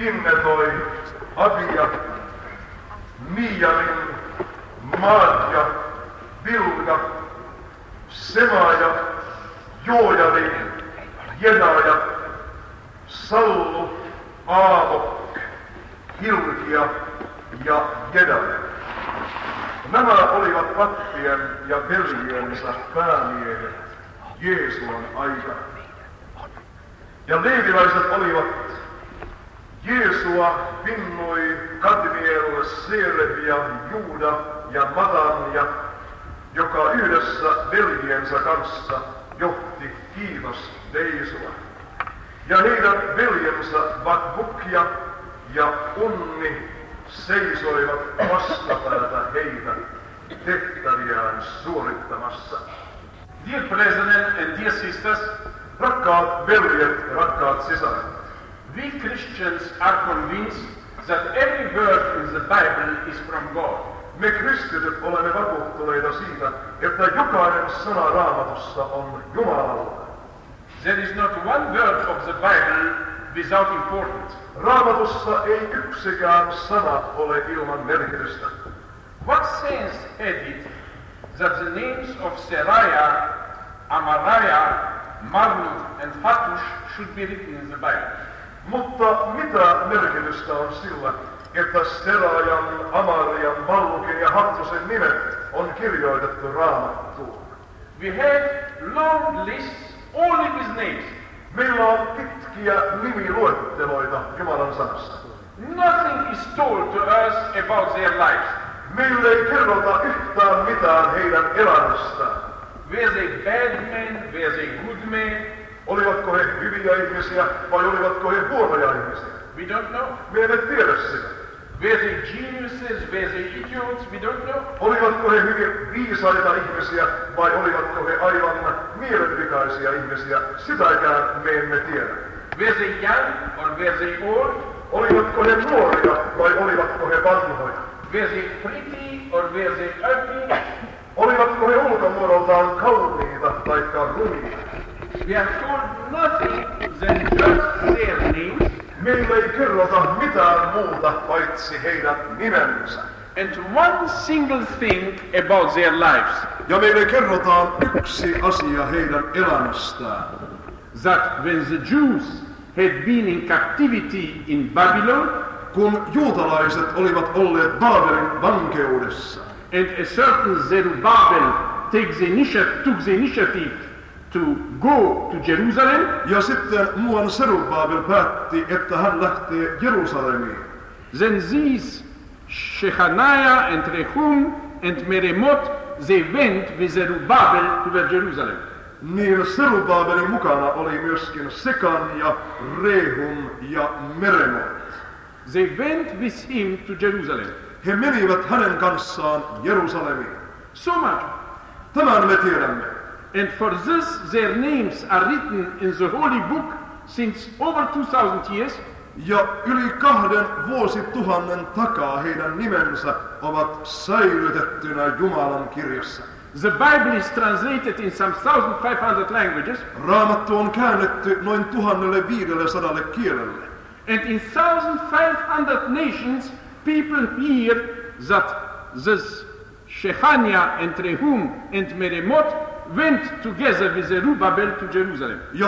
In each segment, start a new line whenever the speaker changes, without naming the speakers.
Ginnetoi, Abia, Miijamin, Maatja, Vilga, Semaja, Joojari, Jedaja, Sallu, Aavok, Hilkia ja Jedaja. Nämä olivat pappien ja veljiensä päämiehet Jeesuan aikana. Ja leeviläiset olivat Jeesua, Binnui, Kadmiel, Selevia, Juuda ja Matania, joka yhdessä veljiensä kanssa johti kiitosveisua. Ja heidän veljensä Bakbukia ja Unni seisoivat vastapäätä heitä tehtäviään suorittamassa.
Dear brethren and dear sisters,
Rakkaat veljet ja rakkaat sisaret,
we Christians are convinced that every word in the Bible is from God.
me kristityt olemme vakuuttuneita siitä, että jokainen sana Raamatussa on Jumalalta.
There is not one word of the Bible without importance.
Raamatussa ei yksikään sana ole ilman merkitystä.
What sense had it that the names of Seraiah, Amariah, Marmut and Hattush should be written in the Bible?
Mutta mitä merkitystä on sillä, että Serajan, Amarian, Mallukin ja Hattusen nimet on kirjoitettu Raamattuun?
We have long lists only with names.
Meillä on pitkiä nimiluetteloita Jumalan sanasta.
Nothing is told to us about their lives.
Meille ei kerrota yhtään mitään heidän elämästään.
Were they bad men? Were they good men?
Olivatko he hyviä ihmisiä vai olivatko he huonoja ihmisiä?
We don't know.
Me emme tiedä sitä.
Were they geniuses? Were they idiots? We don't know.
Olivatko he hyvin viisaita ihmisiä vai olivatko he aivan mielenvikaisia ihmisiä? Sitäkään me emme tiedä.
Were they young or were they old?
Olivatko he nuoria vai olivatko he vanhoja?
Were they pretty or were they ugly?
Olivatko he ulkomuodoltaan kauniita tai rumiita?
We are told nothing than just their names.
Meille ei kerrota mitään muuta paitsi heidän nimensä.
And one single thing about their lives.
Ja meille kerrotaan yksi asia heidän elämästään.
That when the Jews had been in captivity in Babylon,
kun juutalaiset olivat olleet Baabelin vankeudessa,
and a certain Zerubbabel took the initiative to go to Jerusalem,
ja sitten muuan Zerubbabel päätti, että hän lähtee Jerusalemiin.
Then these Shechaniah and Rehum and Meremot, they went with Zerubbabel to Jerusalem.
Niin Zerubbabelin mukana oli myöskin Sekan ja Rehum ja Meremot.
They went with him to Jerusalem.
He menivät hänen kanssaan Jerusalemiin.
So much.
Tämän me tiedämme.
And for this their names are written in the holy book since over 2000 years.
Ja yli 2 vuosituhannen takaa heidän nimensä ovat säilytettynä Jumalan kirjassa.
The Bible is translated in some 1,500 languages.
Raamattu on käännetty noin 1500 kielelle.
And in 1,500 nations people hear that this Shechaniah and Rehum and Meremot went together with Zerubbabel to Jerusalem.
Ja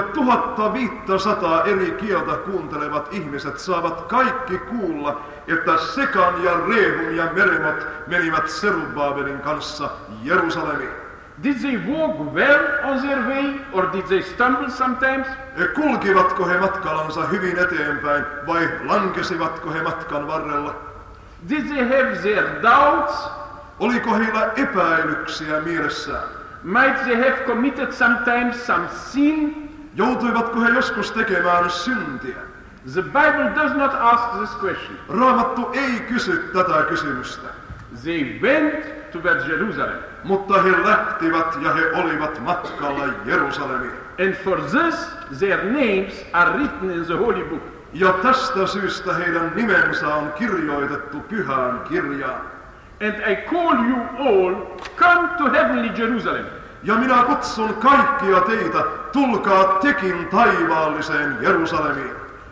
1500 eri kieltä kuuntelevat ihmiset saavat kaikki kuulla, että Sekan ja Rehum ja Meremot menivät Zerubbabelin kanssa Jerusalemiin.
Did they walk well on their way or did they stumble sometimes?
Kulkivatko he matkallansa hyvin eteenpäin vai lankesivatko he matkan varrella?
Did they have their doubts?
Oliko heillä epäilyksiä mielessään?
Might they have committed sometimes some sin?
Joutuivatko he joskus tekemään syntiä?
The Bible does not ask this question.
Raamattu ei kysy tätä kysymystä.
They went towards Jerusalem.
Mutta he lähtivät ja he olivat matkalla Jerusalemiin.
And for this their names are written in the holy book.
Ja tästä syystä heidän nimensä on kirjoitettu pyhään kirjaan.
And I call you all, come to heavenly Jerusalem.
Ja minä kutsun kaikkia teitä, tulkaa tekin taivaalliseen Jerusalemiin.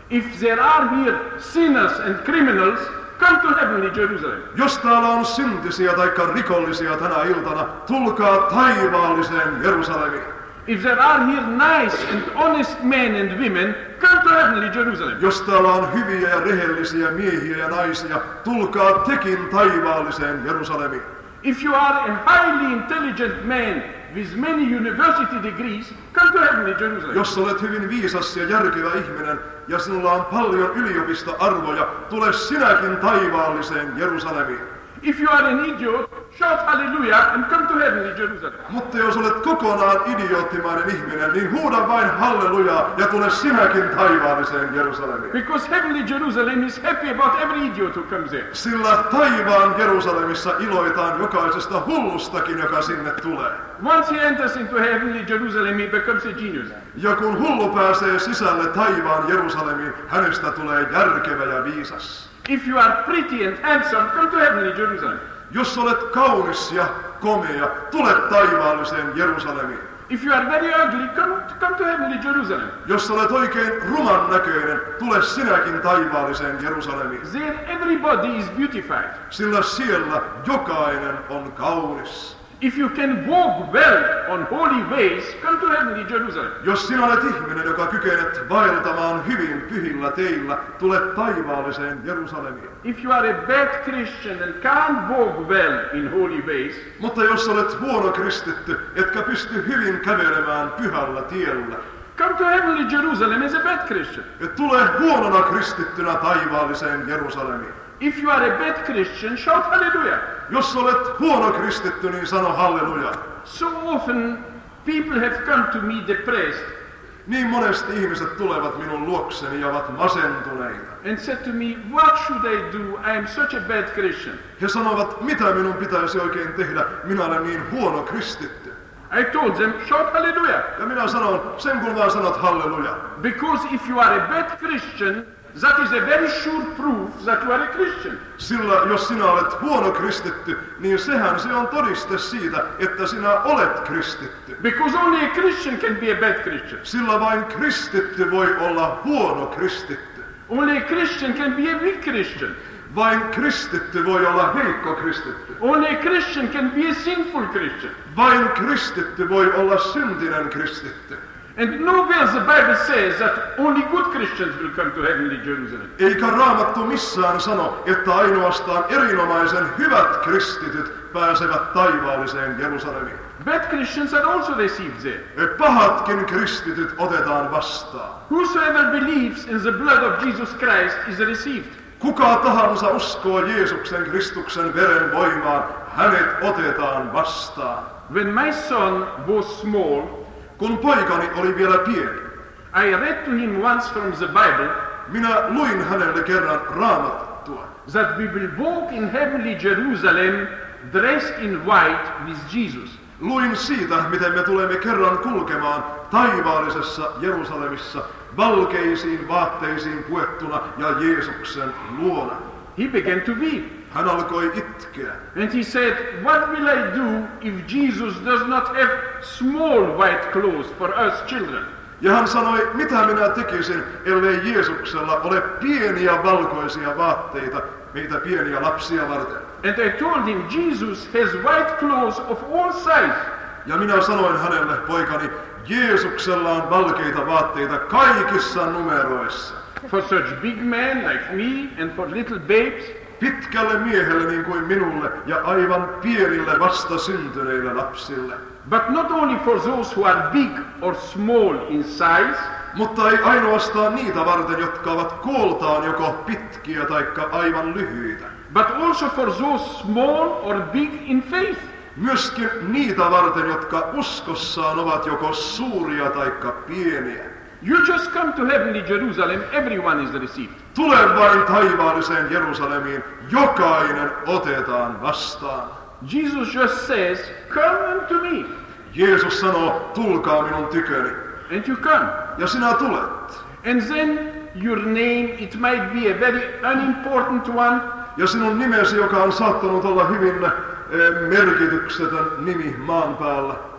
If there are here sinners and criminals, come to heavenly Jerusalem.
Jos täällä on syntisiä tai rikollisia tänä iltana, tulkaa taivaalliseen Jerusalemiin.
If there are here nice and honest men and women, come to heavenly Jerusalem.
Jos täällä on hyviä ja rehellisiä miehiä ja naisia, tulkaa tekin taivaalliseen Jerusalemiin.
If you are a highly intelligent man with many university degrees, come to heavenly Jerusalem.
Jos olet hyvin viisas ja järkevä ihminen ja sinulla on paljon yliopistoarvoja, tule sinäkin taivaalliseen Jerusalemiin.
If you are an idiot, shout hallelujah and come to heavenly Jerusalem.
Mutta jos olet kokonaan idioottimainen ihminen, niin huuda vain hallelujaa ja tule sinäkin taivaalliseen Jerusalemiin.
Because heavenly Jerusalem is happy about every idiot who comes there.
Sillä taivaan Jerusalemissa iloitaan jokaisesta hullustakin, joka sinne tulee.
Once he enters into heavenly Jerusalem, he becomes a genius.
Ja kun hullu pääsee sisälle taivaan Jerusalemiin, hänestä tulee järkevä ja viisas.
If you are pretty and handsome, come to heavenly Jerusalem.
Jos olet kaunis ja komea, tule taivaalliseen Jerusalemiin.
If you are very ugly, come to heavenly Jerusalem.
Jos olet oikein ruman näköinen, tule sinäkin taivaalliseen Jerusalemiin.
There everybody is beautified.
Sillä siellä jokainen on kaunis.
If you can walk well on holy ways, come to heavenly Jerusalem.
Jos sinä olet ihminen, joka kykenet vaeltamaan hyvin pyhillä teillä, tule taivaalliseen Jerusalemiin.
If you are a bad Christian and can't walk well in holy ways,
mutta jos olet huono kristitty, etkä pysty hyvin kävelemään pyhällä tiellä,
come to heavenly Jerusalem as a bad Christian.
tule huonona kristittynä taivaalliseen Jerusalemiin.
If you are a bad Christian, shout hallelujah.
Jos olet huono kristitty, niin sano halleluja.
So often people have come to me depressed
Niin monesti ihmiset tulevat minun luokseni ja ovat masentuneita.
and said to me, what should I do? I am such a bad Christian.
He sanovat, mitä minun pitäisi oikein tehdä, minä olen niin huono kristitty.
I told them, shout hallelujah.
Ja minä sanon, sen kun vaan sanot halleluja.
Because if you are a bad Christian, that is a very sure proof that you are a Christian.
Sillä jos sinä olet huono kristitty, niin sehän se on todiste siitä, että sinä olet kristitty.
Because only a Christian can be a bad Christian.
Sillä vain kristitty voi olla huono kristitty.
Only a Christian can be a weak Christian.
Vain kristitty voi olla heikko kristitty.
Only a Christian can be a sinful Christian.
Vain kristitty voi olla syntinen kristitty.
And nowhere the Bible says that only good Christians will come to heavenly Jerusalem.
Eikä Raamattu missään sano, että ainoastaan erinomaisen hyvät kristityt pääsevät taivaalliseen Jerusalemiin.
Bad Christians are also received there.
Pahatkin kristityt otetaan vastaan.
Whosoever believes in the blood of Jesus Christ is received.
Kuka tahansa uskoo Jeesuksen Kristuksen veren voimaan, hänet otetaan vastaan.
When my son was small,
Kun poikani oli vielä pieni,
I read to him once from the Bible
minä luin hänelle kerran Raamattua,
that we will walk in heavenly Jerusalem dressed in white with Jesus.
Luin siitä, miten me tulemme kerran kulkemaan taivaallisessa Jerusalemissa valkeisiin vaatteisiin puettuna ja Jeesuksen luona.
He began to weep.
Hän alkoi itkeä.
And he said, what will I do if Jesus does not have small white clothes for us children?
Ja hän sanoi, mitä minä tekisin, ellei Jeesuksella ole pieniä valkoisia vaatteita meitä pieniä lapsia varten.
And I told him, Jesus has white clothes of all sizes.
Ja minä sanoin hänelle, poikani, Jeesuksella on valkeita vaatteita kaikissa numeroissa.
For such big men like me and for little babes.
Pitkälle miehelle niin kuin minulle ja aivan pienille vastasyntyneille lapsille.
But not only for those who are big or small in size,
mutta ei ainoastaan niitä varten, jotka ovat kooltaan joko pitkiä tai aivan lyhyitä.
but also for those small or big in faith.
Myöskin niitä varten, jotka uskossaan ovat joko suuria tai pieniä.
You just come to heavenly Jerusalem, everyone is received.
Tule vain taivaalliseen Jerusalemiin, jokainen otetaan vastaan.
Jesus just says, come unto me.
Jeesus sanoo, tulkaa minun tyköni.
And you come.
Ja sinä tulet.
And then your name, it might be a very unimportant one.
Ja sinun nimesi, joka on saattanut olla hyvin merkityksetön nimi maan päällä.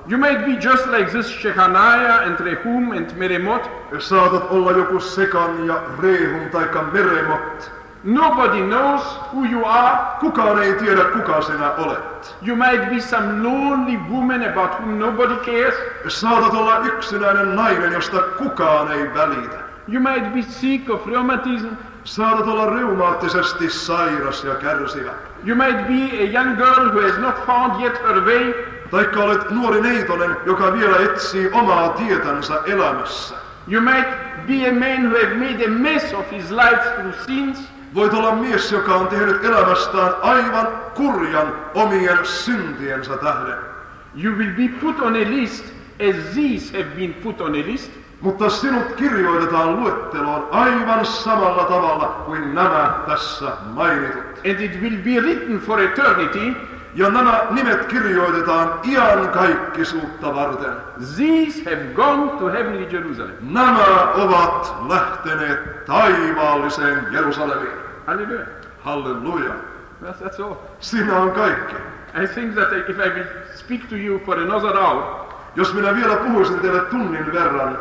You might be just like this Shechaniah and Rehum and Meremot.
Saatat olla joku Sekan ja Rehum taikka Meremot.
Nobody knows who you are.
Kukaan ei tiedä, kuka sinä olet.
You might be some lonely woman about whom nobody cares.
Saatat olla yksinäinen nainen, josta kukaan ei välitä.
You might be sick of rheumatism.
Saatat olla reumaattisesti sairas ja kärsivä.
You might be a young girl who has not found yet her way.
Taikka olet nuori neitonen, joka vielä etsii omaa tietänsä elämässä.
You might be a man who has made a mess of his life through sins.
Voit olla mies, joka on tehnyt elämästään aivan kurjan omien syntiensä tähden.
You will be put on a list as these have been put on a list.
Mutta sinut kirjoitetaan luetteloon aivan samalla tavalla kuin nämä tässä mainitut.
And it will be written for eternity.
Ja nämä nimet kirjoitetaan iankaikkisuutta varten.
These have gone to heavenly Jerusalem.
Nämä ovat lähteneet taivaalliseen Jerusalemiin.
Hallelujah.
Halleluja.
That's all.
Siinä on kaikki.
I think that if I will speak to you for another hour,
Jos minä vielä puhuisin teille tunnin verran,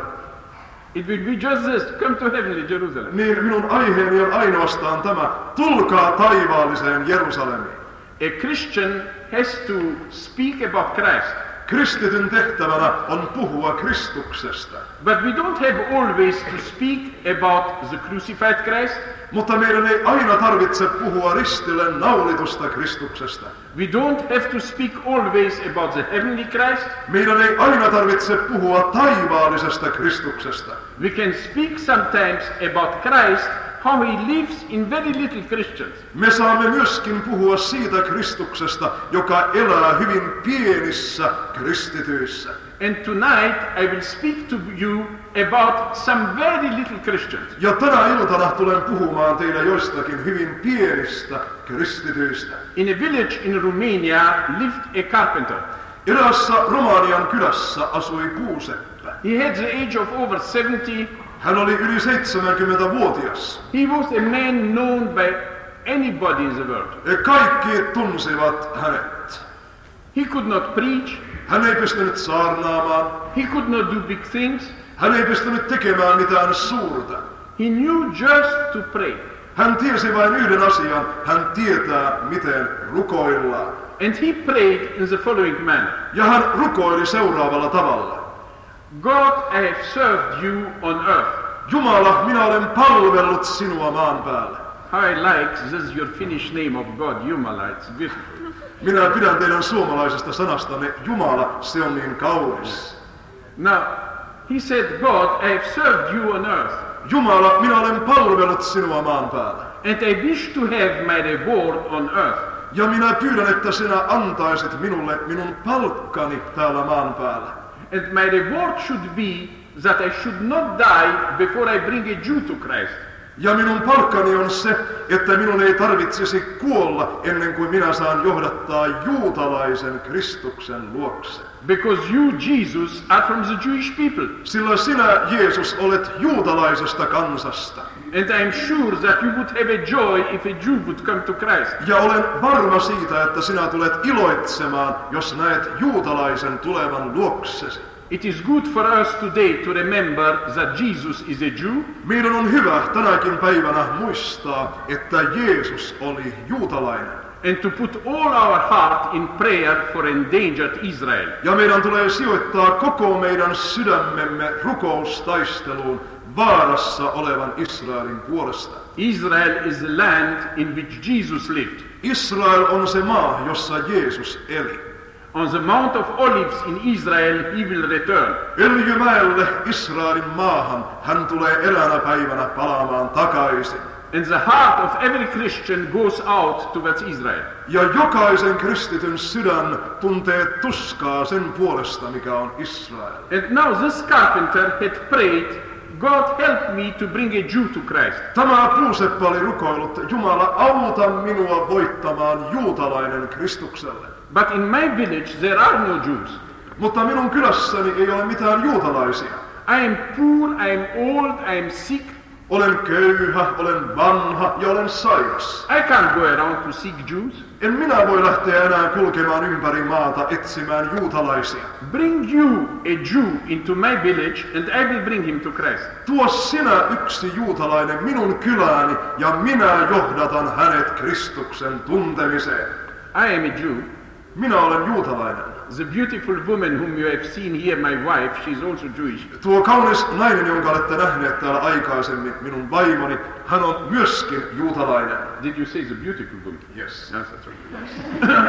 it will be just this, come to heavenly Jerusalem.
niin minun aiheeni on ainoastaan tämä, tulkaa taivaalliseen Jerusalemiin.
A Christian has to speak about Christ.
Kristityn tehtävänä on puhua Kristuksesta.
But we don't have always to speak about the crucified Christ.
Mutta meidän ei aina tarvitse puhua ristille naulitusta Kristuksesta.
We don't have to speak always about the heavenly Christ.
Meidän ei aina tarvitse puhua taivaallisesta Kristuksesta.
We can speak sometimes about Christ, how he lives in very little Christians.
Me saamme myöskin puhua siitä Kristuksesta, joka elää hyvin pienissä kristityissä.
And tonight I will speak to you about some very little Christians.
Ja tänä iltana tulen puhumaan teille joistakin hyvin pienistä kristityistä.
In a village in Romania lived a carpenter.
Eräässä Romanian kylässä asui puuseppä.
He had the age of over 70.
Hän oli yli 70-vuotias.
He was a man known by anybody in the world.
Kaikki tunsivat hänet.
He could not preach.
Hän ei pystynyt saarnaamaan.
He could not do big things.
Hän ei pystynyt tekemään mitään suurta.
He knew just to pray.
Hän tiesi vain yhden asian. Hän tietää, miten rukoillaan.
And he prayed in the following manner.
Ja hän rukoili seuraavalla tavalla.
God, I have served you on earth.
Jumala, minä olen palvellut sinua maan päällä.
How I like this your Finnish name of God, Jumala. It's beautiful.
Minä pidän teidän suomalaisesta sanastanne Jumala, se on niin kaunis.
Now, he said, God, I have served you on earth.
Jumala, minä olen palvellut sinua maan päällä.
And I wish to have my reward on earth.
Ja minä pyydän, että sinä antaisit minulle minun palkkani täällä maan päällä.
And my reward should be that I should not die before I bring a Jew to Christ.
Ja minun palkkani on se, että minun ei tarvitsisi kuolla ennen kuin minä saan johdattaa juutalaisen Kristuksen luokse.
Because you, Jesus, are from the Jewish people.
Sillä sinä, Jeesus, olet juutalaisesta kansasta.
And I am sure that you would have a joy if a Jew would come to Christ.
Ja olen varma siitä, että sinä tulet iloitsemaan, jos näet juutalaisen tulevan luoksesi.
It is good for us today to remember that Jesus is a Jew.
Meidän on hyvä tänäkin päivänä muistaa, että Jeesus oli juutalainen.
And to put all our heart in prayer for endangered Israel.
Ja meidän tulee sijoittaa koko meidän sydämemme rukoustaisteluun vaarassa olevan Israelin puolesta.
Israel is the land in which Jesus lived.
Israel on se maa, jossa Jeesus eli.
On the Mount of Olives in Israel he will return.
Öljymäelle Israelin maahan hän tulee eräänä päivänä palaamaan takaisin.
And the heart of every Christian goes out towards Israel.
Ja jokaisen kristityn sydän tuntee tuskaa sen puolesta, mikä on Israel.
And now this carpenter had prayed, God help me to bring a Jew to Christ.
Tämä puuseppä oli rukoillut, Jumala auta minua voittamaan juutalainen Kristukselle.
But in my village there are no Jews.
Mutta minun kylässäni ei ole mitään juutalaisia.
I am poor, I am old, I am sick.
Olen köyhä, olen vanha ja olen sairas.
I can't go around to seek Jews.
En minä voi lähteä enää kulkemaan ympäri maata etsimään juutalaisia.
Bring you a Jew into my village and I will bring him to Christ.
Tuo sinä yksi juutalainen minun kylääni ja minä johdatan hänet Kristuksen tuntemiseen.
I am a Jew.
Minä olen juutalainen.
The beautiful woman whom you have seen here, my wife, she's also Jewish.
Tuo kaunis nainen, jonka olette nähneet täällä aikaisemmin, minun vaimoni, hän on myöskin juutalainen.
Did you say the beautiful woman?
Yes.
Yes, that's right.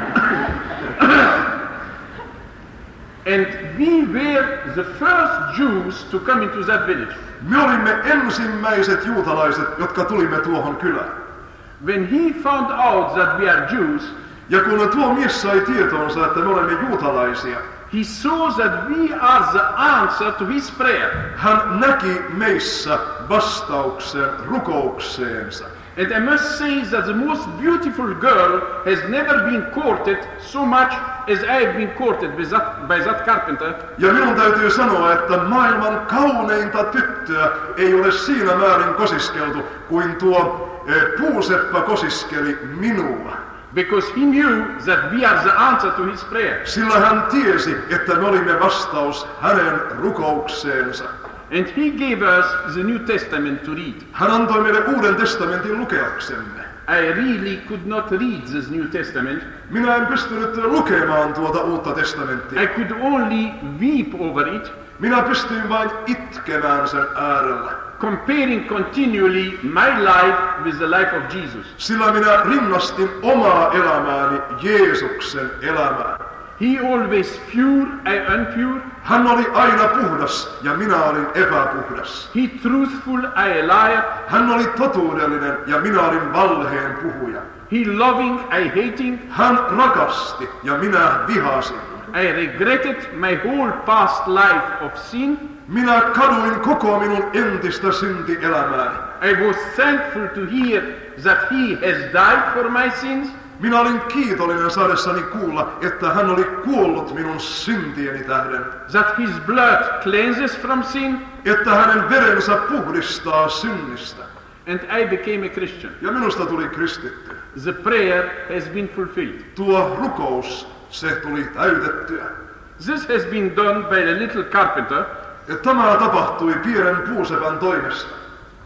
And we were the first Jews to come into that village.
Me olimme ensimmäiset juutalaiset, jotka tulimme tuohon kylään.
When he found out that we are Jews,
Ja kun tuo mies sai tietoonsa, että me olemme juutalaisia,
he saw that we are the answer to his prayer.
hän näki meissä vastauksen rukoukseensa.
And I must say that the most beautiful girl has never been courted so much as I have been courted by that carpenter.
Ja minun täytyy sanoa, että maailman kauneinta tyttöä ei ole siinä määrin kosiskeltu kuin tuo puuseppä kosiskeli minua.
Because he knew that we are the answer to his prayer.
Sillä hän tiesi, että me olimme vastaus hänen rukoukseensa.
And he gave us the New Testament to read.
Hän antoi meille Uuden testamentin lukeaksemme.
I really could not read this New Testament.
Minä en pystynyt lukemaan tuota Uutta testamenttia.
I could only weep over it,
Minä pystyin vain itkemään sen äärellä.
comparing continually my life with the life of Jesus.
Sillä minä rinnastin omaa elämääni Jeesuksen elämään.
He always pure, I unpure.
Hän oli aina puhdas ja minä olin epäpuhdas.
He truthful, I a liar.
Hän oli totuudellinen ja minä olin valheen puhuja.
He loving, I hating.
Hän rakasti ja minä vihasin.
I regretted my whole past life of sin.
Minä kaduin koko minun entistä syntielämääni.
I was thankful to hear that he has died for my sins.
Minä olin kiitollinen saadessani kuulla, että hän oli kuollut minun syntieni tähden.
That his blood cleanses from sin.
Että hänen verensä puhdistaa synnistä.
And I became a Christian.
Ja minusta tuli kristitty.
The prayer has been fulfilled.
Tuo rukous, se tuli täytettyä.
This has been done by a little carpenter.
Ja tämä tapahtui pienen puusepän toimesta.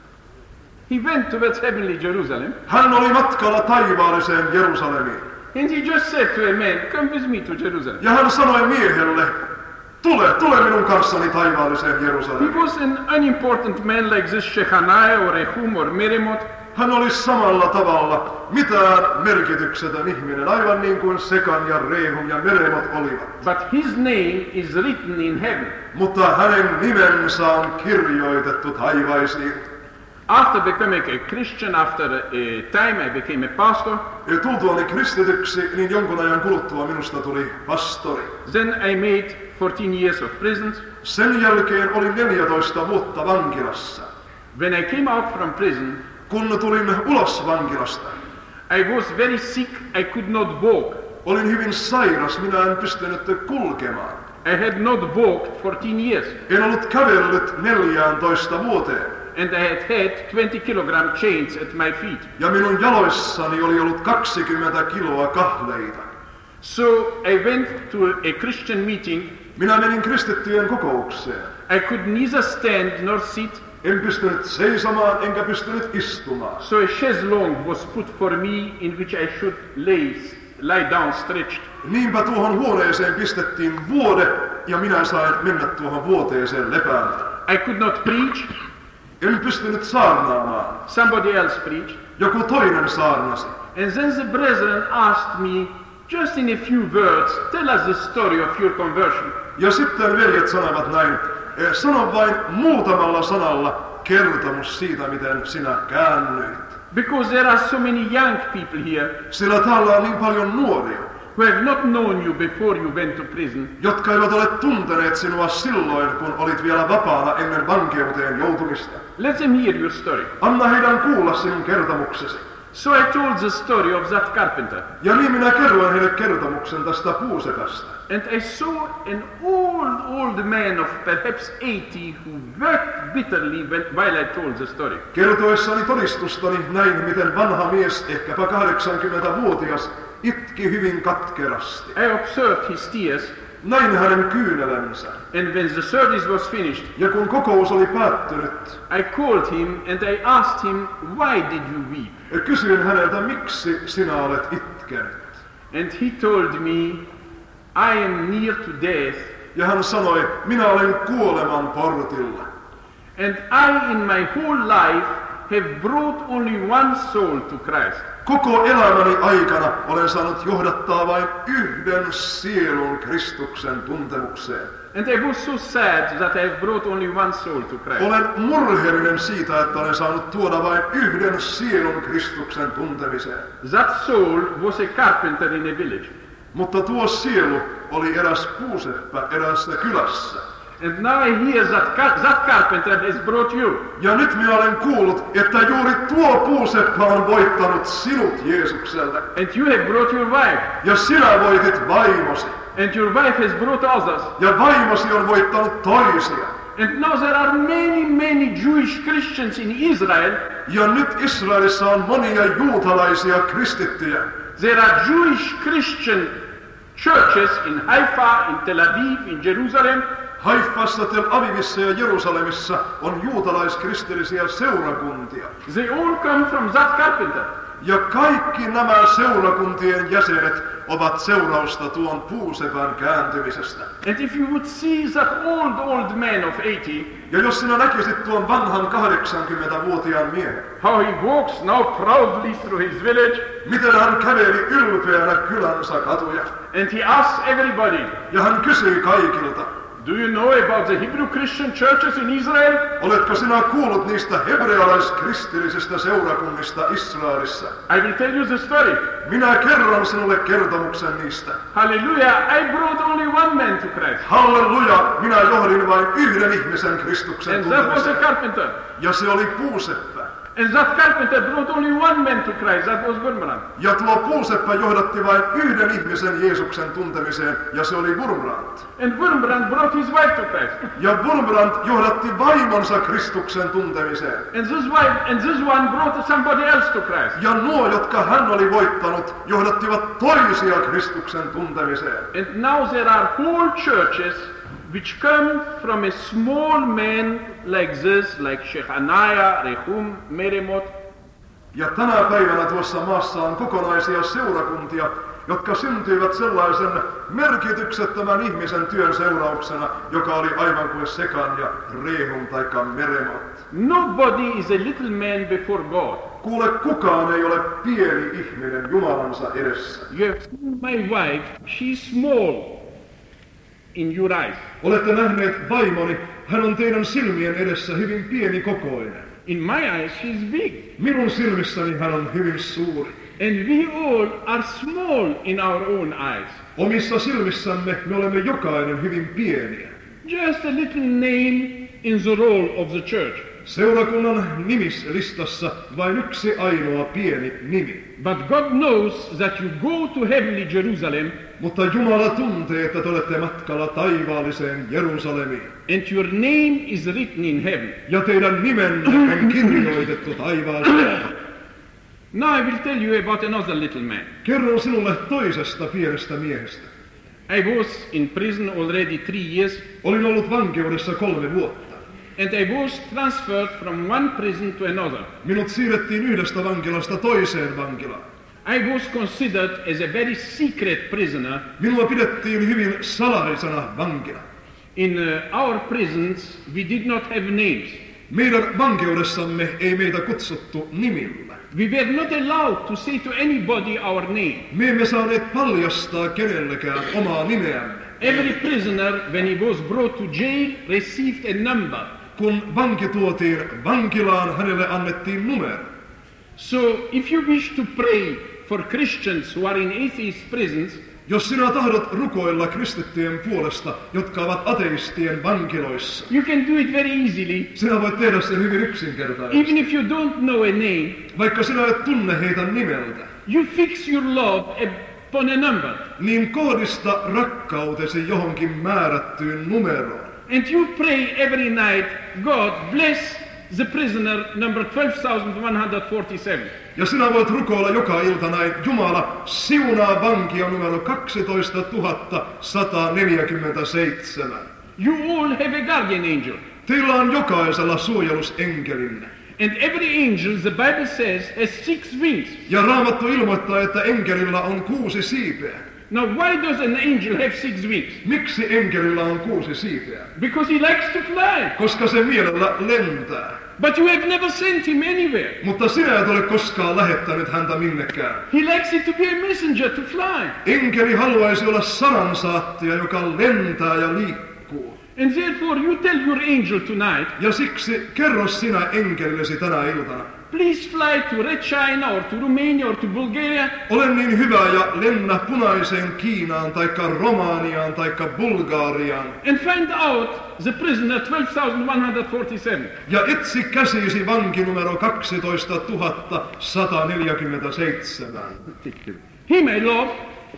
He went towards heavenly Jerusalem.
Hän oli matkalla taivaalliseen Jerusalemiin.
And he just said to a man, come with me to Jerusalem.
Ja hän sanoi miehelle, tule minun kanssani taivaalliseen
He
Jerusalemiin.
was an unimportant man like this Shechaniah or Rehum or Meremot.
Hän oli samalla tavalla mitään merkityksetön ihminen, aivan niin kuin Sekan ja Rehum ja Meremot olivat.
But his name is written in heaven.
Mutta hänen nimensä on kirjoitettu taivaisiin.
After becoming a Christian, after a time I became a pastor.
Ja tultuani kristityksi, niin jonkun ajan kuluttua minusta tuli pastori.
Then I made 14 years of prison.
Sen jälkeen olin 14 vuotta vankilassa.
When I came out from prison,
Kun tulin ulos vankilasta,
I was very sick, I could not walk.
olin hyvin sairas, minä en pystynyt kulkemaan.
I had not walked 14 years.
En ollut kävellyt 14 vuoteen.
And I had 20 kilogram chains at my feet.
Ja minun jaloissani oli ollut 20 kiloa kahleita.
So I went to a Christian meeting.
Minä menin kristittyjen kokoukseen.
I could neither stand nor sit.
En pystynyt seisomaan enkä pystynyt istumaan.
So a chaise-longue was put for me in which I should lie down stretched.
Niinpä tuohon huoneeseen pistettiin vuode ja minä sain mennä tuohon vuoteeseen lepäämään.
I could not preach.
En pystynyt saarnaamaan.
Somebody else preached.
Joku toinen saarnasi.
And then the brethren asked me, just in a few words, tell us the story of your conversion.
Ja sitten veljet sanovat näin, sano vain muutamalla sanalla kertomus siitä, miten sinä käännyit.
Because there are so many young people here
Sillä täällä on niin paljon nuoria,
who have not known you before you went to prison.
jotka eivät ole tunteneet sinua silloin, kun olit vielä vapaana ennen vankeuteen joutumista.
Let them hear your story.
Anna heidän kuulla sinun kertomuksesi.
So I told the story of that carpenter.
Ja niin minä kerroin heille kertomuksen tästä puusepästä.
And I saw an old man of perhaps 80 who worked bitterly while I told the story.
Kertoessani todistustani näin, miten vanha mies, ehkäpä 80-vuotias, itki hyvin katkerasti.
I observed his tears.
Näin hänen kyyneleensä.
And when the service was finished,
Ja kun kokous oli päättynyt,
I called him and I asked him, why did you weep?
kysyin häneltä, miksi sinä olet itkenyt.
And he told me, I am near to death,
Ja hän sanoi, minä olen kuoleman portilla.
and I in my whole life have brought only one soul to Christ.
Koko elämäni aikana olen saanut johdattaa vain yhden sielun Kristuksen tuntemukseen.
And I was so sad that I have brought only one soul to Christ.
Olen murheellinen siitä, että olen saanut tuoda vain yhden sielun Kristuksen tuntemiseen.
That soul was a carpenter in a village.
Mutta tuo sielu oli eräs puuseppä eräässä kylässä.
And now I hear that carpenter has brought you.
Ja nyt minä olen kuullut, että juuri tuo puuseppä on voittanut sinut Jeesukselle.
And you have brought your wife.
Ja sinä voitit vaimosi.
And your wife has brought others.
Ja vaimosi on voittanut toisia.
And now there are many Jewish Christians in Israel.
Ja nyt Israelissa on monia juutalaisia kristittyjä.
There are Jewish Christian churches in Haifa, in Tel Aviv, in Jerusalem.
Haifassa, Tel Avivissa ja Jerusalemissa on juutalaiskristillisiä seurakuntia.
They all come from that carpenter.
Ja kaikki nämä seurakuntien jäsenet ovat seurausta tuon puusepän kääntymisestä.
And if you would see that old man of 80,
Ja jos sinä näkisit tuon vanhan 80-vuotiaan miehen,
how he walks now proudly through his village,
miten hän käveli ylpeänä kylänsä katuja.
and he asks everybody,
Ja hän kysyi kaikilta,
do you know about the Hebrew Christian churches in Israel?
oletko sinä kuullut niistä hebrealaiskristillisistä seurakunnista Israelissa?
I will tell you the story.
Minä kerron sinulle kertomuksen niistä.
Hallelujah, I brought only one man to Christ.
Halleluja, minä johdin vain yhden ihmisen Kristuksen
And that was a
tuntemiseen.
carpenter.
Ja se oli puuseppä.
And that carpenter brought only one man to Christ. That was Gurmran.
Ja tuo puuseppä johdatti vain yhden ihmisen Jeesuksen tuntemiseen, ja se oli Wurmbrand.
And Gurmran brought his wife to Christ.
Ja Wurmbrand johdatti vaimonsa Kristuksen tuntemiseen.
And this one brought somebody else to Christ.
Ja nuo, jotka hän oli voittanut, johdattivat toisia Kristuksen tuntemiseen.
And now there are whole churches which come from a small man like this, like Shechaniah, Rehum, Meremot.
Ja tänä päivänä tuossa maassa on kokonaisia seurakuntia, jotka syntyivät sellaisen merkityksettömän ihmisen työn seurauksena, joka oli aivan kuin Sekan ja Rehum taikka Meremot.
Nobody is a little man before God.
Kuule, kukaan ei ole pieni ihminen Jumalansa edessä.
You have seen my wife, she's small in your eyes.
Olette nähneet vaimoni, hän on teidän silmien edessä hyvin pieni kokoinen.
In my eyes, she's big.
Minun silmissäni hän on hyvin suuri.
And we all are small in our own eyes.
Omissa silmissämme me olemme jokainen hyvin pieniä.
Just a little name in the roll of the church.
Seurakunnan nimislistassa vain yksi ainoa pieni nimi.
But God knows that you go to heavenly Jerusalem,
Mutta Jumala tuntee, että te olette matkalla taivaalliseen Jerusalemiin.
and your name is written in heaven.
Ja teidän nimenne on kirjoitettu taivaaseen.
Now I will tell you about another little man.
Kerron sinulle toisesta pienestä miehestä.
I was in prison already 3 years,
Olin ollut vankeudessa 3 vuotta.
and I was transferred from one prison to another.
Minut siirrettiin yhdestä vankilasta toiseen vankilaan.
I was considered as a very secret prisoner.
Minua pidettiin hyvin salaisena vankina.
In our prisons, we did not have names.
Meidän vankeudessamme ei meitä kutsuttu nimillä.
We were not allowed to say to anybody our name.
Me emme saaneet paljastaa kenellekään omaa nimeämme.
Every prisoner, when he was brought to jail, received a number.
Kun vanki tuotiin vankilaan, hänelle annettiin numero.
So if you wish to pray for Christians who are in atheist prisons,
Jos sinä tahdot rukoilla kristittyjen puolesta, jotka ovat ateistien vankiloissa,
you can do it very easily.
sinä voit tehdä sen hyvin yksinkertaisesti.
Even if you don't know a name,
Vaikka sinä et tunne heitä nimeltä,
you fix your love upon a number.
niin kohdista rakkautesi johonkin määrättyyn numeroon.
And you pray every night, God bless the prisoner number 12,147.
Ja sinä voit rukoilla joka ilta näin, Jumala, siunaa vankia numero 12 147.
You all have a guardian angel.
Teillä on jokaisella suojelusenkelinne.
And every angel, the Bible says, has 6 wings.
Ja Raamattu ilmoittaa, että enkelillä on 6 siipeä.
Now, why does an angel have 6 wings?
Miksi enkelillä on 6 siipeä?
Because he likes to fly.
Koska se mielellä lentää.
But you have never sent him anywhere.
Mutta sinä et ole koskaan lähettänyt häntä minnekään.
He likes it to be a messenger to fly.
Enkeli haluaisi olla sanansaattaja, joka lentää ja liikkuu.
And therefore you tell your angel tonight,
Ja siksi kerro sinä enkelillesi tänä iltana.
please fly to Red China or to Romania or to Bulgaria
Ole niin hyvä ja lennä punaiseen Kiinaan, taikka Romaniaan, taikka Bulgariaan.
and find out the prisoner 12,147.
Ja etsi käsisi vanki numero 12 147.
He may love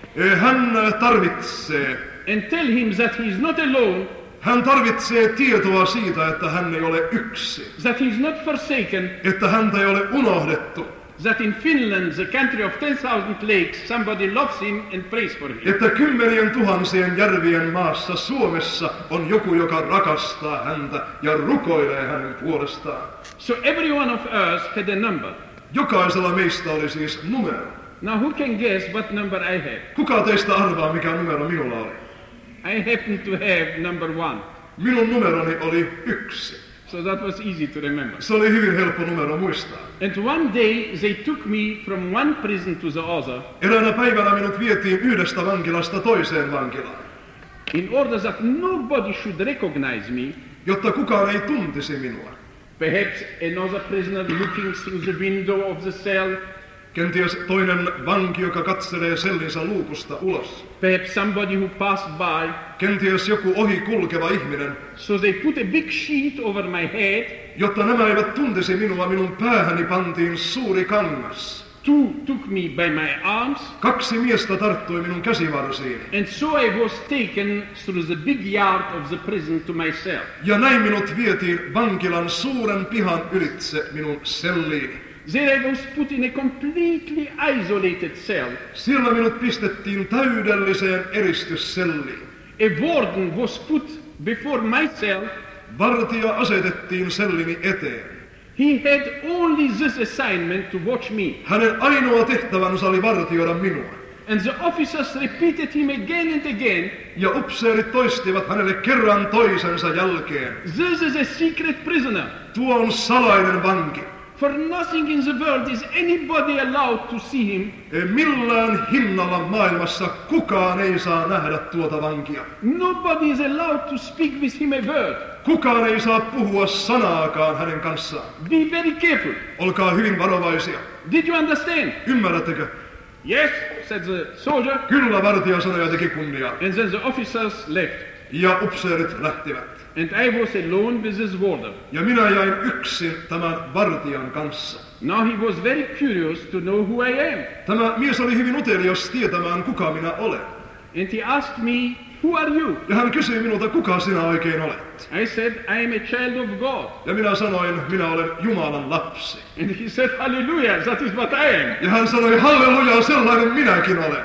Hän tarvitsee.
and tell him that he is not alone,
Hän tarvitsee tietoa siitä, että hän ei ole yksin.
that he is not forsaken,
Että häntä ei ole unohdettu.
that in Finland, the country of 10,000 lakes, somebody loves him and prays for him.
Että 10 000 järvien maassa Suomessa on joku, joka rakastaa häntä ja rukoilee hänen puolestaan.
So every one of us had a number.
Jokaisella meistä oli siis numero.
Now who can guess what number I have?
Kuka teistä arvaa, mikä numero minulla oli?
I happen to have number 1.
Minun numeroni oli 1.
So that was easy to remember.
Se oli hyvin helppo numero muistaa.
And one day they took me from one prison to the other
Eräänä päivänä minut vietiin yhdestä vankilasta toiseen vankilaan,
in order that nobody should recognize me.
jotta kukaan ei tuntisi minua.
Perhaps another prisoner looking through the window of the cell.
Kenties toinen vanki, joka katselee sellinsä luukusta ulos.
Perhaps somebody who passed by.
Kenties joku ohi kulkeva ihminen.
So they put a big sheet over my head.
Jotta nämä eivät tuntisi minua, minun päähäni pantiin suuri kangas.
2 took me by my arms.
2 miestä tarttui minun käsivarsiini.
And so I was taken through the big yard of the prison to my cell.
Ja näin minut vietiin vankilan suuren pihan ylitse minun selliini.
There I was put in a completely isolated cell.
Siellä minut pistettiin täydelliseen eristysselliin.
A warden was put before my cell.
Vartija asetettiin sellini eteen.
He had only this assignment to watch me.
Hänen ainoa tehtävänsä oli vartioida minua.
And the officers repeated him again and again.
Ja upseerit toistivat hänelle kerran toisensa jälkeen.
This is a secret prisoner.
Tuo on salainen vanki.
For nothing in the world is anybody allowed to see him.
Millään hinnalla maailmassa kukaan ei saa nähdä tuota vankia.
Nobody is allowed to speak with him a word.
Kukaan ei saa puhua sanaakaan hänen kanssaan.
Be very careful.
Olkaa hyvin varovaisia.
Did you understand?
Ymmärrättekö?
Yes, said the soldier.
Kyllä, vartija sanoi ja teki kunniaa.
And then the officers left.
Ja upseerit lähtivät.
And I was alone with this warden.
Ja minä jäin yksin tämän vartijan kanssa.
Now he was very curious to know who I am.
Tämä mies oli hyvin utelias tietämään, kuka minä olen.
And he asked me, who are you?
Ja hän kysyi minulta, kuka sinä oikein olet.
I said, I am a child of God.
Ja minä sanoin, minä olen Jumalan lapsi.
And he said, hallelujah, that is what I am.
Ja hän sanoi, halleluja, sellainen minäkin olen.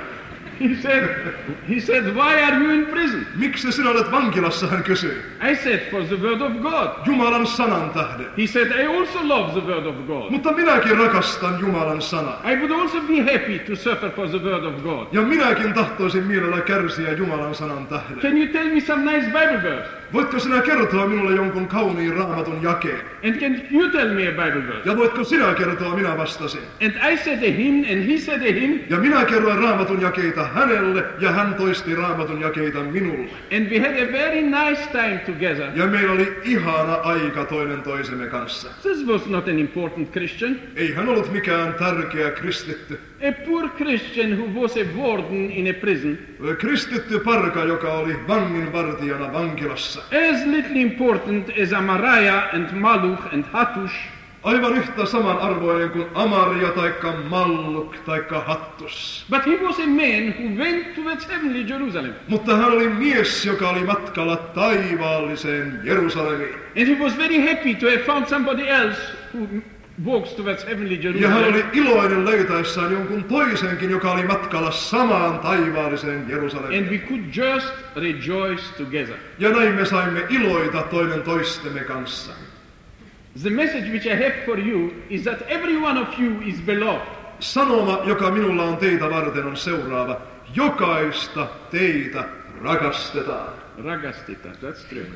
He said, why are you in prison?
Miksi sinä olet vankilassa, hän kysyi.
I said, for the word of God.
Jumalan sanan tähden.
He said, I also love the word of God.
Mutta minäkin rakastan Jumalan sanaa.
I would also be happy to suffer for the word of God.
Ja minäkin tahtoisin mielellä kärsiä Jumalan sanan tähden.
Can you tell me some nice Bible verse?
Voitko sinä kertoa minulle jonkun kauniin raamatun jakeen?
And can you tell me a Bible verse?
Ja voitko sinä kertoa, minä vastasin.
And I said to him, and he said to him,
Ja minä kerroin raamatun jakeita hänelle, ja hän toisti raamatun jakeita minulle.
and we had a very nice time together.
Ja meillä oli ihana aika toinen toisemme kanssa.
This was not an important Christian.
Ei hän ollut mikään tärkeä kristitty.
A poor Christian who was a warden in a prison.
Kristitty parka, joka oli vanginvartijana vankilassa.
As little important as Amariah and Maluch and Hattush.
Aivan yhtä samanarvoinen kuin Amaria taikka Malluk taikka Hattus.
But he was a man who went towards heavenly Jerusalem.
Mutta hän oli mies, joka oli matkalla taivaalliseen Jerusalemiin.
And he was very happy to have found somebody else who walks towards heavenly
Ja hän
Jerusalem.
oli iloinen löytäessään jonkun toisenkin, joka oli matkalla samaan taivaalliseen Jerusalemiin.
And we could just rejoice together.
Ja näin me saimme iloita toinen toistemme kanssa.
The message which I have for you is that every one of you is beloved.
Sanoma, joka minulla on teitä varten, on seuraava. Jokaista teitä rakastetaan.
Ragastita, that's true.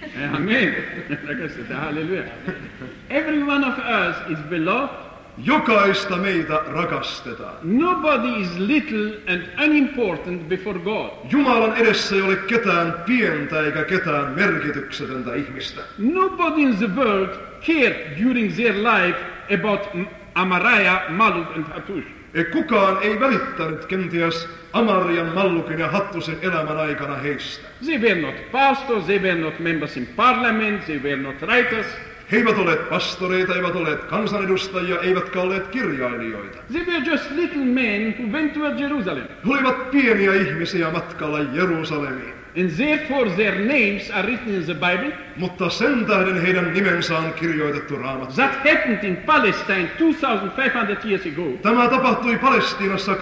Amen. Ragastita, hallelujah. Every one of us is beloved.
Jokaista meitä rakastetaan.
Nobody is little and unimportant before God.
Jumalan edessä ei ole ketään pientä eikä ketään merkityksetöntä ihmistä.
Nobody in the world cared during their life about Amariah, Maluk and Hattush.
Kukaan ei välittänyt kenties Amarian, Mallukin ja Hattusen elämän aikana heistä.
They were not pastors, they were not members in parliament, they were not writers.
He eivät olleet pastoreita, eivät olleet kansanedustajia, eivätkä olleet kirjailijoita.
They were just little men who went toward Jerusalem.
He olivat pieniä ihmisiä matkalla Jerusalemiin.
And therefore their names are written in the Bible.
Mutta sen tähden heidän nimensä on kirjoitettu Raamatussa.
That happened in Palestine 2,500 years ago.
Tämä tapahtui Palestiinassa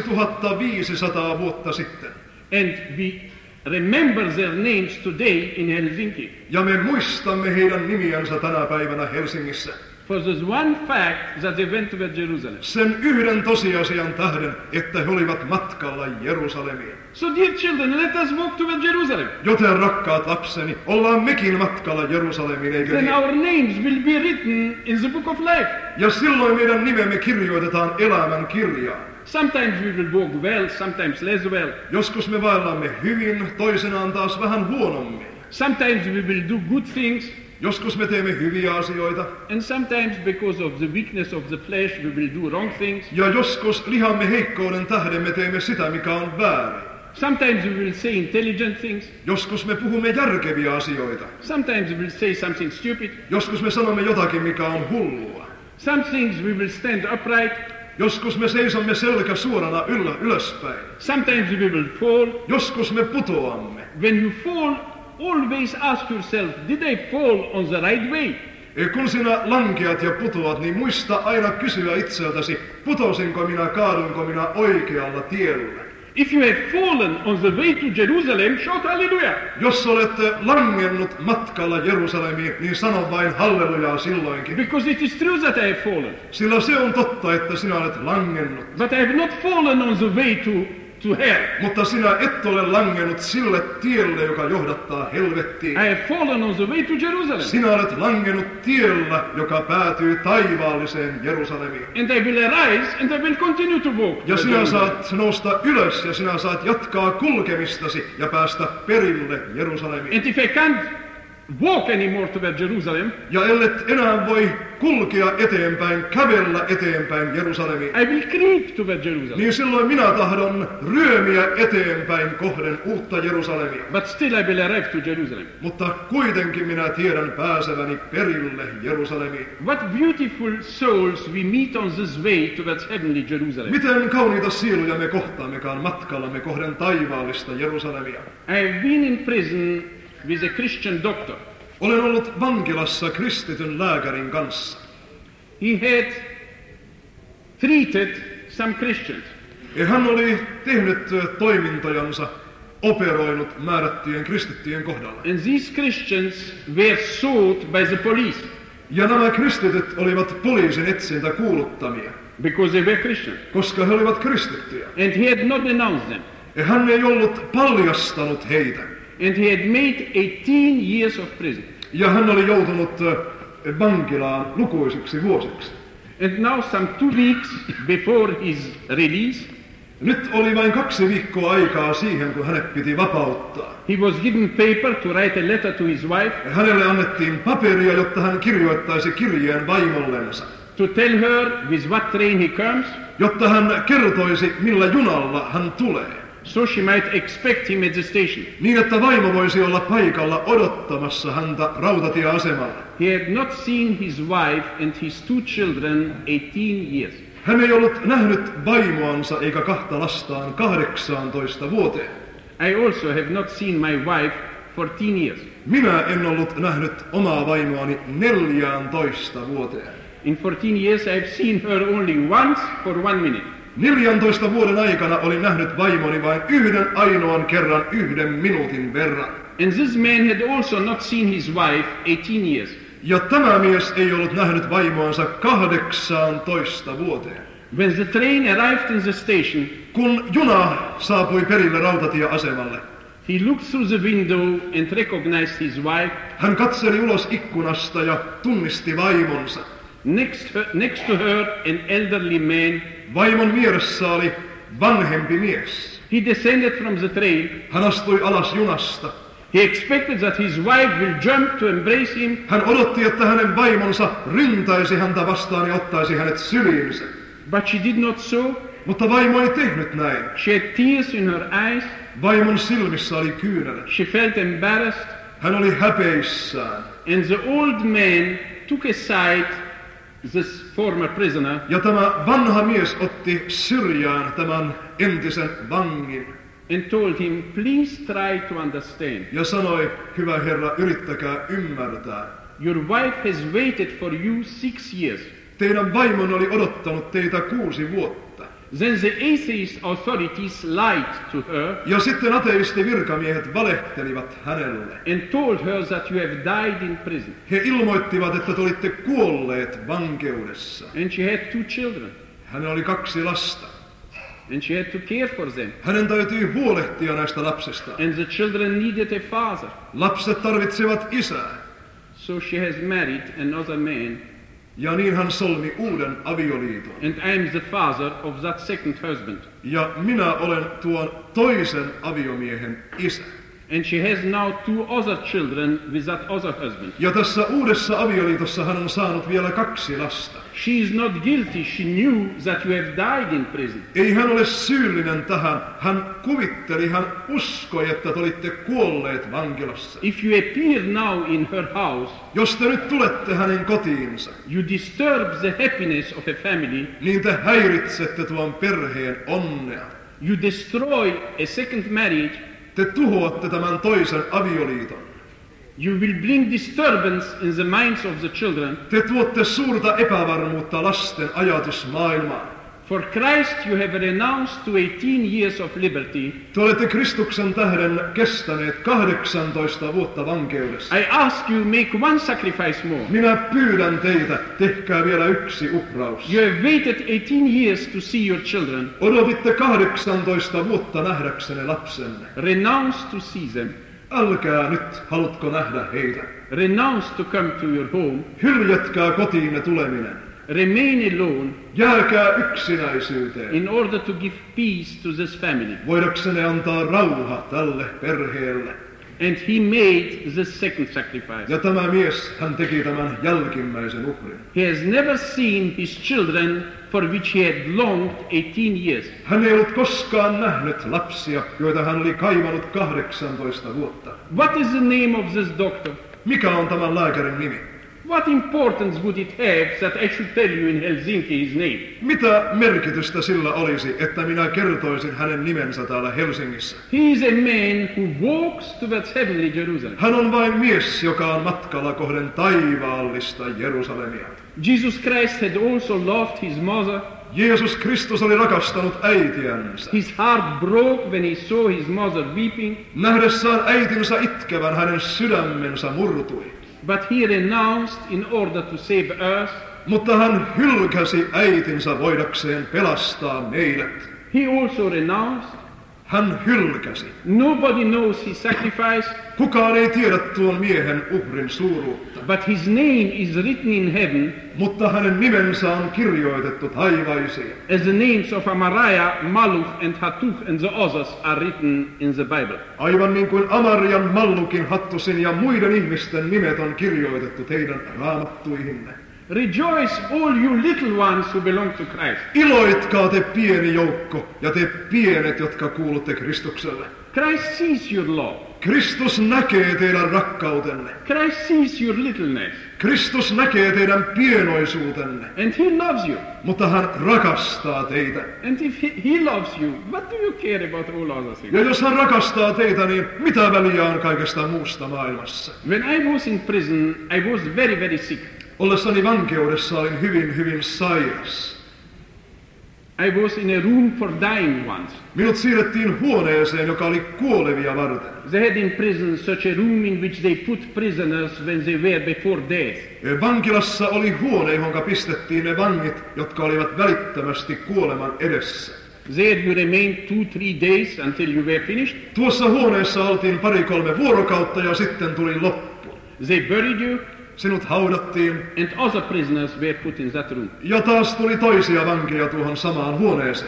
2500 vuotta sitten.
And we remember their names today in Helsinki.
Ja me muistamme heidän nimiänsä tänä päivänä Helsingissä.
For this one fact that they went toward Jerusalem.
Sen yhden tosiasian tähden, että he olivat matkalla Jerusalemiin.
So dear children, let us walk toward Jerusalem.
Joten rakkaat lapseni, ollaan mekin matkalla Jerusalemiin, eikö
Then
niin?
our names will be written in the book of life.
Ja silloin meidän nimemme kirjoitetaan elämän kirjaan.
Sometimes we will walk well, sometimes less well.
Joskus me vaellamme hyvin, toisenaan taas vähän huonommin.
Sometimes we will do good things,
Joskus me teemme hyviä asioita,
and sometimes because of the weakness of the flesh we will do wrong things.
ja joskus lihamme heikkouden tähden me teemme sitä, mikä on väärin.
Sometimes we will say intelligent things,
Joskus me puhumme järkeviä asioita.
sometimes we will say something stupid.
Joskus me sanomme jotakin, mikä on hullua.
Some things we will stand upright,
Joskus me seisomme selkä suorana ylöspäin.
sometimes we will fall.
Joskus me putoamme.
When you fall, always ask yourself, did I fall on the right way?
Kun sinä lankeat ja putoat, niin muista aina kysyä itseltäsi, putosinko minä, kaadunko minä oikealla tiellä.
If you have fallen on the way to Jerusalem, shout hallelujah.
Jos olet langennut matkalla Jerusalemiin, niin sano vain hallelujaa silloinkin.
Because it is true that I have fallen.
Sillä se on totta, että sinä olet langennut.
But I have not fallen on the way to hell.
Mutta sinä et ole langennut sille tielle, joka johdattaa helvettiin.
I have fallen on the way to Jerusalem.
Sinä olet langennut tiellä, joka päätyy taivaalliseen Jerusalemiin.
And I will arise and I will continue to walk.
Ja
to
sinä
Jerusalem.
saat nousta ylös ja sinä saat jatkaa kulkemistasi ja päästä perille Jerusalemiin.
And if I can't walk anymore toward Jerusalem,
Ja ellet enää voi kulkea eteenpäin, kävellä eteenpäin Jerusalemiin,
I will creep toward Jerusalem.
niin silloin minä tahdon ryömiä eteenpäin kohden uutta Jerusalemia.
But still I will arrive to Jerusalem.
Mutta kuitenkin minä tiedän pääseväni perille Jerusalemiin.
What beautiful souls we meet on this way towards heavenly Jerusalem.
Miten kauniita sieluja me kohtaammekaan matkallamme kohden taivaallista Jerusalemia.
I have been in prison with a Christian doctor.
Olen ollut vankilassa kristityn lääkärin kanssa.
He had treated some Christians.
Ja hän oli tehnyt toimintojansa, operoinut määrättyjen kristittyjen kohdalla.
And these Christians were sought by the police
Ja nämä kristityt olivat poliisin etsintä kuuluttamia,
because they were Christians.
koska he olivat kristittyjä.
And he had not announced them.
Ja hän ei ollut paljastanut heitä.
And he had made 18 years of prison.
Ja hän oli joutunut vankilaan lukuisiksi vuosiksi.
And now some 2 weeks before his release,
Nyt oli vain 2 viikkoa aikaa siihen, kun hänet piti vapauttaa.
he was given paper to write a letter to his wife
Hänelle annettiin paperia, jotta hän kirjoittaisi kirjeen vaimollensa.
to tell her with what train he comes,
Jotta hän kertoisi, millä junalla hän tulee.
so she might expect him at the station.
Niin, että vaimo voisi olla paikalla odottamassa häntä rautatieasemalla.
He had not seen his wife and his 2 children 18 years.
Hän ei ollut nähnyt vaimoansa eikä 2 lastaan 18 vuoteen.
I also have not seen my wife for 10 years.
Minä en ollut nähnyt omaa vaimoani 14 vuoteen.
In 14 years I have seen her only once for 1 minute.
14 vuoden aikana olin nähnyt vaimoni vain yhden ainoan kerran 1 minuutin verran.
And this man had also not seen his wife 18 years.
Ja tämä mies ei ollut nähnyt vaimoansa 18 vuoteen.
When the train arrived in the station,
Kun juna saapui perille rautatieasemalle,
he looked through the window and recognized his wife.
hän katseli ulos ikkunasta ja tunnisti vaimonsa.
Next to her, an elderly man.
Vaimon vieressä oli vanhempi mies.
He descended from the train.
Hän astui alas junasta.
He expected that his wife will jump to embrace him,
Hän odotti, että hänen vaimonsa ryntäisi häntä vastaan ja ottaisi hänet syliinsä.
but she did not so.
Mutta vaimo ei tehnyt näin.
She had tears in her eyes.
Vaimon silmissä oli kyyneleet.
She felt embarrassed.
Hän oli häpeissään.
And the old man took aside this former prisoner
Ja tämä vanha mies otti syrjään tämän entisen vangin
and told him, please try to understand.
ja sanoi, hyvä herra, yrittäkää ymmärtää.
Your wife has waited for you 6 years.
Teidän vaimon oli odottanut teitä 6 vuotta.
Then the atheist authorities lied to her
Ja sitten ateistivirkamiehet valehtelivat hänelle.
and told her that you have died in prison.
He ilmoittivat, että te olitte kuolleet vankeudessa.
And she had 2 children.
Hänellä oli 2 lasta.
And she had to care for them.
Hänen täytyy huolehtia näistä lapsista.
And the children needed a father.
Lapset tarvitsevat isää.
So she has married another man.
Ja niin hän solmi uuden avioliiton.
And I am the father of that second husband.
Ja minä olen tuon toisen aviomiehen isä.
And she has now 2 other children with that other husband.
Ja tässä uudessa avioliitossa hän on saanut vielä 2 lasta.
She is not guilty. She knew that you have died in prison.
Ei hän ole syyllinen tähän. Hän kuvitteli, hän uskoi, että te olitte kuolleet vankilassa.
If you appear now in her house,
Jos te nyt tulette hänen kotiinsa,
you disturb the happiness of a family.
niin te häiritsette tuon perheen onnea.
You destroy a second marriage.
Te tuhoatte tämän toisen avioliiton.
You will bring disturbance in the minds of the children.
Te tuotte suurta epävarmuutta lasten ajatusmaailmaan.
For Christ you have renounced to 18 years of liberty.
Te olette Kristuksen tähden kestäneet 18 vuotta vankeudessa.
I ask you, make one sacrifice more.
Minä pyydän teitä, tehkää vielä 1 uhraus.
You have waited 18 years to see your children.
Odotitte 18 vuotta nähdäksenne lapsenne.
Renounce to see them.
Älkää nyt, halutko nähdä heitä.
Renounce to come to your home.
Hyljätkää kotiinne tuleminen.
Remain alone
Jääkää yksinäisyyteen.
in order to give peace to this family.
Voidaksenne antaa rauha tälle perheelle.
And he made the second sacrifice.
Ja tämä mies, hän teki tämän jälkimmäisen uhrin.
He has never seen his children for which he had longed 18 years.
Hän ei ollut koskaan nähnyt lapsia, joita hän oli kaivannut 18 vuotta.
What is the name of this doctor?
Mikä on tämän lääkärin nimi?
What importance would it have that I should tell you in Helsinki his name?
Mitä merkitystä sillä olisi, että minä kertoisin hänen nimensä täällä Helsingissä?
He is a man who walks towards heavenly Jerusalem.
Hän on vain mies, joka on matkalla kohden taivaallista Jerusalemia.
Jesus Christ had also loved his mother.
Jeesus Kristus oli rakastanut äitiänsä.
His heart broke when he saw his mother weeping.
Nähdessään äitinsä itkevän hänen sydämensä murtui.
But he renounced in order to save us.
Mutta hän hylkäsi äitinsä voidakseen pelastaa meidät.
He also renounced
Hän hylkäsi.
Nobody knows his sacrifice,
Kukaan ei tiedä tuon miehen uhrin suuruutta,
but his name is written in heaven
mutta hänen nimensä on kirjoitettu taivaisiin.
as the names of Amariah, Maluch, and Hattuch, and the others are written in the Bible.
Aivan niin kuin Amarian, Mallukin, Hattusin ja muiden ihmisten nimet on kirjoitettu teidän raamattuihinne.
Rejoice, all you little ones who belong to Christ.
Iloitkaa te pieni joukko ja te pienet, jotka kuulutte Kristukselle.
Christ sees your love.
Kristus näkee teidän rakkautenne.
Christ sees your littleness.
Kristus näkee teidän pienoisuutenne,
And he loves you.
mutta hän rakastaa teitä.
And if he loves you, what do you care about all other things?
Ja jos hän rakastaa teitä, niin mitä väliä on kaikesta muusta maailmassa?
When I was in prison, I was very, very sick.
Ollessani vankeudessa olin hyvin sairas.
I was in a room for dying ones.
Minut siirrettiin huoneeseen, joka oli kuolevia varten.
They had in prison such a room in which they put prisoners when they were before death.
Vankilassa oli huone, johon pistettiin ne vangit, jotka olivat välittömästi kuoleman edessä.
There you remained 2-3 days until you were finished.
Tuossa huoneessa oltiin 2-3 vuorokautta ja sitten tuli loppu.
They buried you,
Sinut haudattiin
and other prisoners were put in that room.
ja taas tuli toisia vankeja tuohon samaan huoneeseen.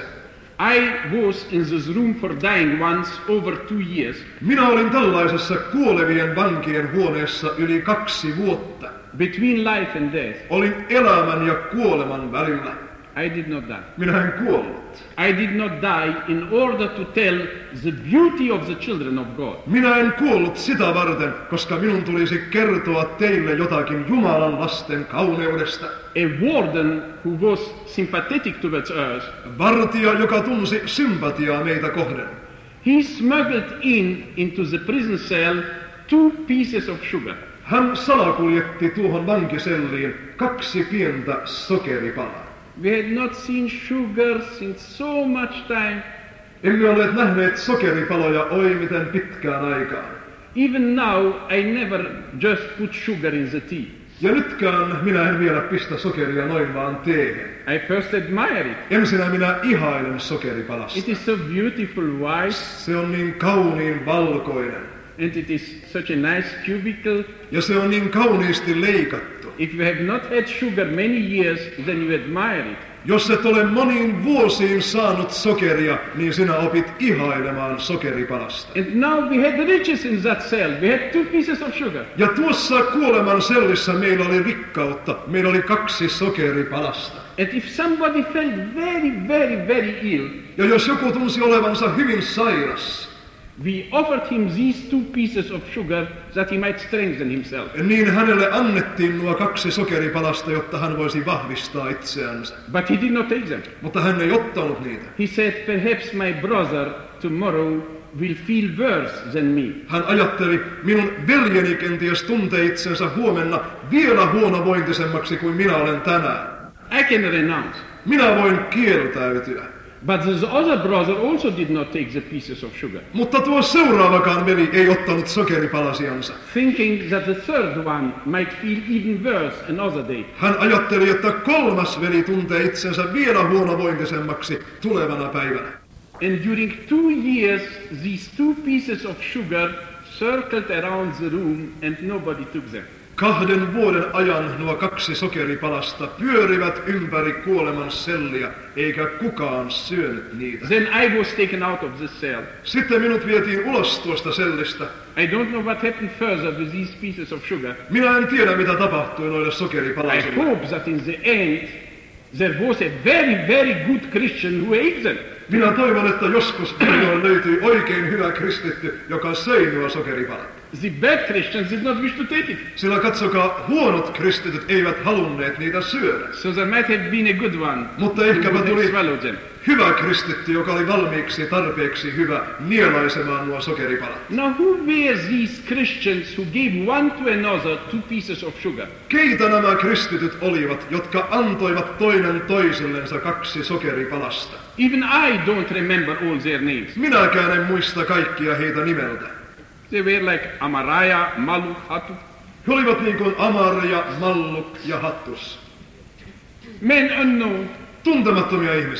I was in this room for dying ones over 2 years.
Minä olin tällaisessa kuolevien vankien huoneessa yli 2 vuotta.
Between life and death,
Olin elämän ja kuoleman välillä.
I did not die.
Minä en kuollut.
I did not die in order to tell the beauty of the children of God.
Minä en kuollut sitä varten, koska minun tulisi kertoa teille jotakin Jumalan lasten kauneudesta.
A warden who was sympathetic towards us,
Vartija, joka tunsi sympatiaa meitä kohden.
he smuggled into the prison cell 2 pieces of sugar.
Hän salakuljetti tuohon vankiselliin 2 pientä sokeripalaa.
We had not seen sugar since so much time.
Emme olleet nähneet sokeripaloja oi miten pitkään aikaan.
Even now, I never just put sugar in the tea.
Ja nytkään minä en vielä pistä sokeria noin vaan teehen.
I first admire it.
Ensinnä minä ihailen sokeripalasta.
It is so beautiful white,
Se on niin kauniin valkoinen.
and it is such a nice cubicle.
Ja se on niin kauniisti leikattu.
If you have not had sugar many years, then you admire it.
Jos et ole moniin vuosiin saanut sokeria, niin sinä opit ihailemaan sokeripalasta.
And now we had riches in that cell. We had 2 pieces of sugar.
Ja tuossa kuoleman sellissä meillä oli rikkautta. Meillä oli 2 sokeripalasta.
And if somebody felt very, very, very ill,
Ja jos joku tunsi olevansa hyvin sairas,
we offered him these 2 pieces of sugar that he might strengthen himself.
niin hänelle annettiin nuo 2 sokeripalasta, jotta hän voisi vahvistaa itseänsä.
But he did not take them.
Mutta hän ei ottanut niitä.
He said, perhaps my brother tomorrow will feel worse than me.
Hän ajatteli, minun veljeni kenties tuntee itsensä huomenna vielä huonovointisemmaksi kuin minä olen tänään.
I can renounce.
Minä voin kieltäytyä.
But the other brother also did not take the pieces of sugar,
Mutta tuo seuraavakaan veli ei ottanut sokeripalasiansa.
thinking that the third one might feel even worse another day.
Hän ajatteli, että 3. veli tuntee itsensä vielä huonovointisemmaksi tulevana päivänä.
And during 2 years, these 2 pieces of sugar circled around the room and nobody took them.
2 vuoden ajan nuo 2 sokeripalasta pyörivät ympäri kuoleman selliä, eikä kukaan syönyt niitä.
Then I was taken out of the cell.
Sitten minut vietiin ulos tuosta sellistä.
I don't know what happened further with these pieces of sugar.
Minä en tiedä, mitä tapahtui noille
I
sokeripalasille.
hope that in the end, there was a very, very good Christian who ate them.
Minä toivon, että joskus minulle löytyi oikein hyvä kristitty, joka söi nuo sokeripalat.
The bad Christians did not wish to take it.
Sillä katsokaa, huonot kristityt eivät halunneet niitä syödä.
So there might have been a good one
Mutta
who
ehkäpä
would have
tuli
swallowed them.
hyvä kristitty, joka oli valmiiksi tarpeeksi hyvä nielaisemaan nuo sokeripalat.
Now who were these Christians who gave one to another 2 pieces of sugar?
Keitä nämä kristityt olivat, jotka antoivat toinen toisillensa 2 sokeripalasta?
Even I don't remember all their names.
Minäkään en muista kaikkia heitä nimeltä.
They were like Amariah, Maluch, Hattuch.
He olivat niin kuin Amaria, Malluk ja Hattus.
Men unknown.
Tuntemattomia ihmisiä.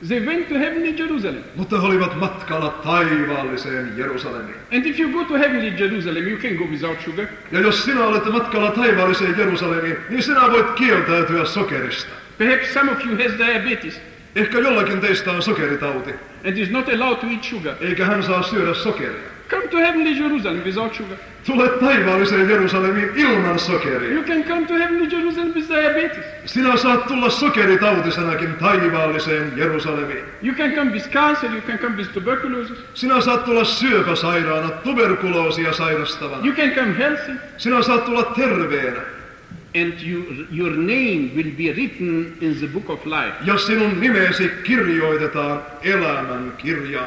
They went to heavenly Jerusalem.
Mutta he olivat matkalla taivaalliseen Jerusalemiin.
And if you go to heavenly Jerusalem, you can go without sugar.
Ja jos sinä olet matkalla taivaalliseen Jerusalemiin, niin sinä voit kieltäytyä sokerista.
Perhaps some of you has diabetes
Ehkä jollakin teistä on sokeritauti,
and is not allowed to eat sugar.
eikä hän saa syödä sokeria.
Come to heavenly Jerusalem without sugar.
Tule taivaalliseen Jerusalemiin ilman sokeria.
You can come to heavenly Jerusalem with diabetes.
Sinä saat tulla sokeritautisanakin taivaalliseen Jerusalemiin.
You can come with cancer, you can come with tuberculosis.
Sinä saat tulla syöpäsairaana, tuberkuloosia sairastavana.
You can come healthy.
Sinä saat tulla terveenä.
And your name will be written in the book of life.
Ja sinun nimesi kirjoitetaan elämän kirjaan.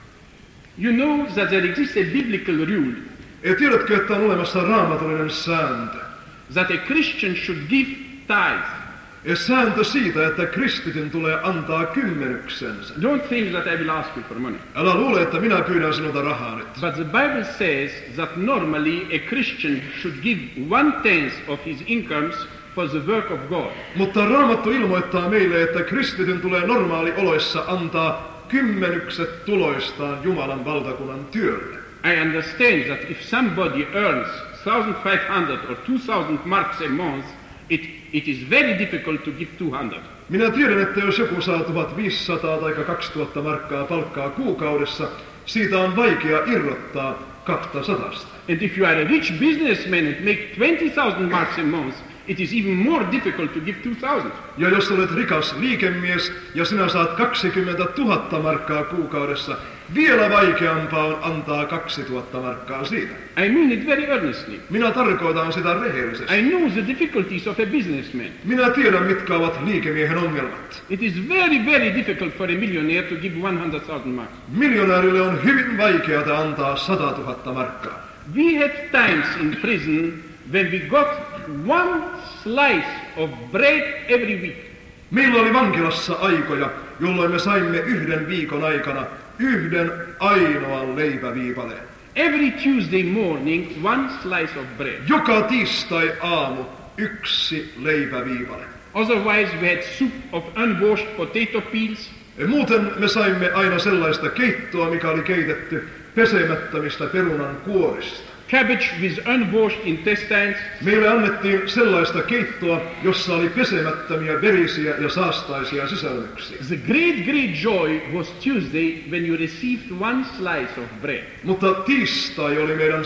You know that there exists a biblical rule
Tiedätkö, että on olemassa raamatullinen sääntö?
that a Christian should give tithe.
Sääntö siitä, että kristityn tulee antaa kymmenyksensä.
Don't think that I will ask you for money.
Älä luule, että minä pyydän sinulta rahaa nyt.
But the Bible says that normally a Christian should give 1/10 of his incomes for the work of God.
Mutta Raamattu ilmoittaa meille, että kristityn tulee normaalioloissa antaa kymmenykset tuloistaan Jumalan valtakunnan työlle.
I understand that if somebody earns 1,500 or 2,000 marks a month, it is very difficult to give 200.
Minä tiedän, että jos joku saa 1,500 tai 2,000 markkaa palkkaa kuukaudessa, siitä on vaikea irrottaa 200.
And if you are a rich businessman and make 20,000 marks a month, it is even more difficult to give 2,000.
Ja jos olet rikas liikemies ja sinä saat 20 000 markkaa kuukaudessa, vielä vaikeampaa on antaa 2,000 markkaa siitä.
I mean it very earnestly.
Minä tarkoitan sitä rehellisesti.
I know the difficulties of a businessman.
Minä tiedän, mitkä ovat liikemiehen ongelmat.
It is very, very difficult for a millionaire to give 100,000 marks.
Miljonäärille on hyvin vaikeaa antaa 100 000 markkaa.
We had times in prison when we got one slice of bread every week.
Meillä oli vankilassa aikoja, jolloin me saimme yhden viikon aikana yhden ainoan leipäviipaleen.
Every Tuesday morning, one slice of bread.
Joka tiistai aamu yksi leipäviipale.
Otherwise, we had soup of unwashed potato peels.
Muuten me saimme aina sellaista keittoa, mikä oli keitetty pesemättömistä perunan kuorista.
Cabbage with unwashed intestines.
Meille annettiin sellaista keittoa, jossa oli pesemättömiä verisiä ja saastaisia sisälmyksiä.
The great joy was Tuesday when you received one slice of bread.
Mutta tiistai oli meidän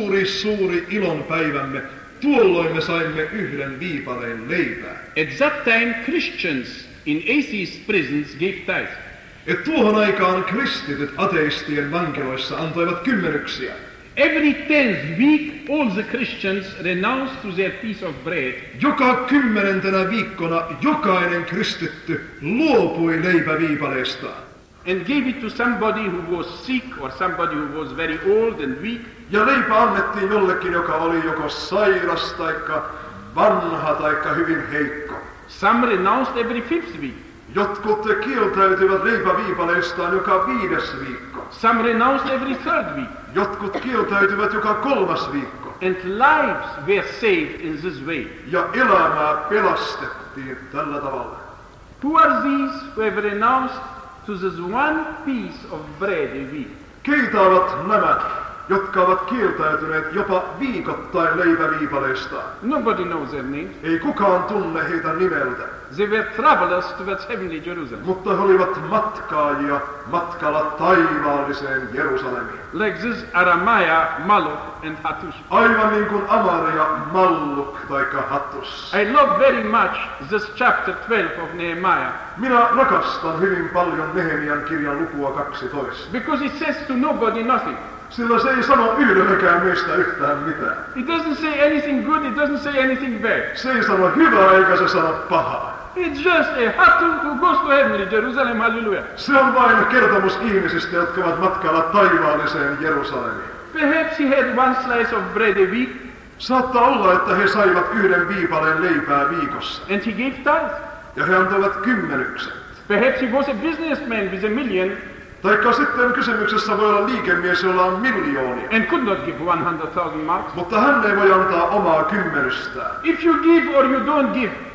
suuri ilonpäivämme. Tuolloin me saimme yhden viipaleen leipää.
At that time, Christians in atheist prisons gave tithe.
Tuohon aikaan kristityt ateistien vankiloissa antoivat kymmenyksiä.
Every 10th week, all the Christians renounced to their piece of bread.
Joka 10. viikkona jokainen kristitty luopui leipäviipaleestaan.
And gave it to somebody who was sick or somebody who was very old and weak.
Ja leipä annettiin jollekin, joka oli joko sairas taikka vanha taikka hyvin heikko.
Some renounced every 5th week.
Jotkut kieltäytyivät leipäviipaleistaan joka 5. viikko.
Some renounced every 3rd week.
Jotkut kieltäytyvät joka 3. viikko.
And lives were saved in this way.
Ja elämää pelastettiin tällä tavalla.
Who are these who have renounced to this one piece of bread a week?
Keitä ovat nämä, jotka ovat kieltäytyneet jopa viikoittain leipäviipaleistaan?
Nobody knows their names.
Ei kukaan tunne heitä nimeltä.
They were travelers towards heavenly Jerusalem.
Mutta he olivat matkaajia matkalla taivaalliseen Jerusalemiin.
Like this Aramaya, Maluk and Hattush.
Aivan niin kuin Amaria, Malluk taikka Hattus.
I love very much this chapter 12 of Nehemiah.
Minä rakastan hyvin paljon Nehemian kirjan lukua 12.
Because it says to nobody nothing.
Sillä se ei sano yhdellekään meistä yhtään mitään.
It doesn't say anything good, it doesn't say anything bad.
Se ei sano hyvää eikä se sano pahaa.
It's just a Hattu who goes to heavenly Jerusalem, hallelujah.
Se on vain kertomus ihmisistä, jotka ovat matkalla taivaalliseen Jerusalemiin.
Perhaps he had one slice of bread a week.
Saattaa olla, että he saivat yhden viipaleen leipää viikossa.
And he gave tithe.
Ja he antoivat kymmenyksen.
Perhaps he was a businessman with $1 million.
Taikka sitten kysymyksessä voi olla liikemies, jolla on miljoonia.
And could not give 100,000 marks.
Mutta hän ei voi antaa omaa kymmenystään.
If you give or you don't give,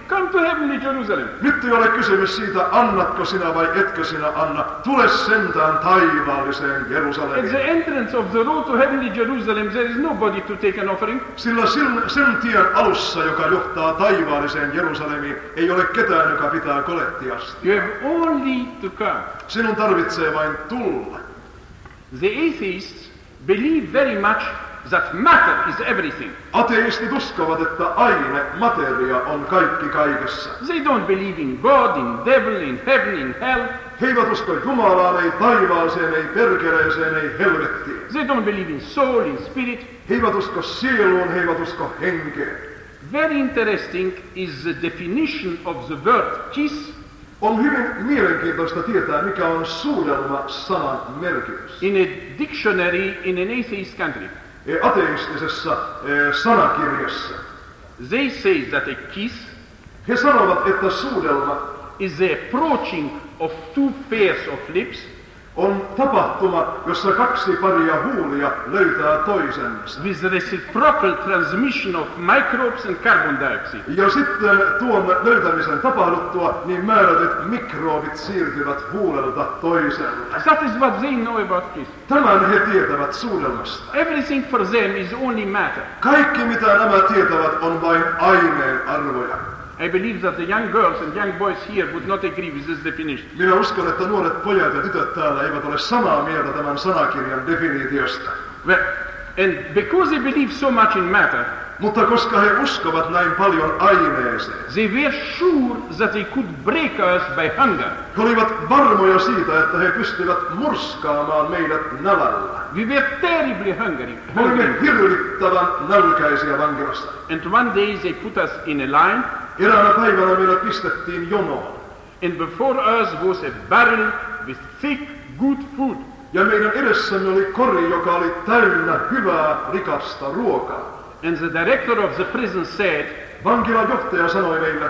come to heavenly Jerusalem.
Nyt ei ole kysymys siitä, annatko sinä vai etkö sinä anna. Tule sentään taivaalliseen
At
Jerusalemiin.
the entrance of the road to heavenly Jerusalem, there is nobody to take an offering.
Sillä sen tien alussa, joka johtaa taivaalliseen Jerusalemiin, ei ole ketään, joka pitää kolettiasta.
You have only to come.
Sinun tarvitsee vain tulla.
The atheists believe very much that matter is everything.
Ateistit uskovat, että aine, materia on kaikki kaikessa.
They don't believe in God, in devil, in heaven, in hell.
He eivät usko Jumalaan, ei taivaaseen, ei perkeleeseen, ei helvettiin.
They don't believe in soul, in spirit.
He eivät usko sieluun, he eivät usko henkeen.
Very interesting is the definition of the word kiss
On hyvin mielenkiintoista tietää, mikä on suudelma-sanan merkitys.
in a dictionary in an atheist country.
Ateistisessa sanakirjassa.
They say that a kiss
He sanovat, että suudelma
is the approaching of two pairs of lips
on tapahtuma, jossa kaksi paria huulia löytää toisensa.
with reciprocal transmission of microbes and carbon dioxide.
Ja sitten tuon löytämisen tapahduttua, niin määrätyt mikroobit siirtyvät huulelta toiselle.
That is what they know about kiss.
Tämän he tietävät suudelmasta.
Everything for them is only matter.
Kaikki mitä nämä tietävät on vain aineen arvoja.
I believe that the young girls and young boys here would not agree with this definition.
Minä uskon, että nuoret pojat ja tytöt täällä eivät ole samaa mieltä tämän sanakirjan definitiosta.
Well, and because they believe so much in matter,
Mutta koska he uskovat näin paljon aineeseen,
they were sure that they could break us by hunger.
he olivat varmoja siitä, että he pystyvät murskaamaan meidät nälällä.
We were terribly hungry.
Me olimme hirvittävän nälkäisiä vankilassa.
And one day they put us in a line,
Eräänä päivänä meidät pistettiin jonoon.
and before us was a barrel with thick, good food.
Ja meidän edessämme oli kori, joka oli täynnä hyvää, rikasta ruokaa.
And the director of the prison said,
Vankilan johtaja sanoi meille,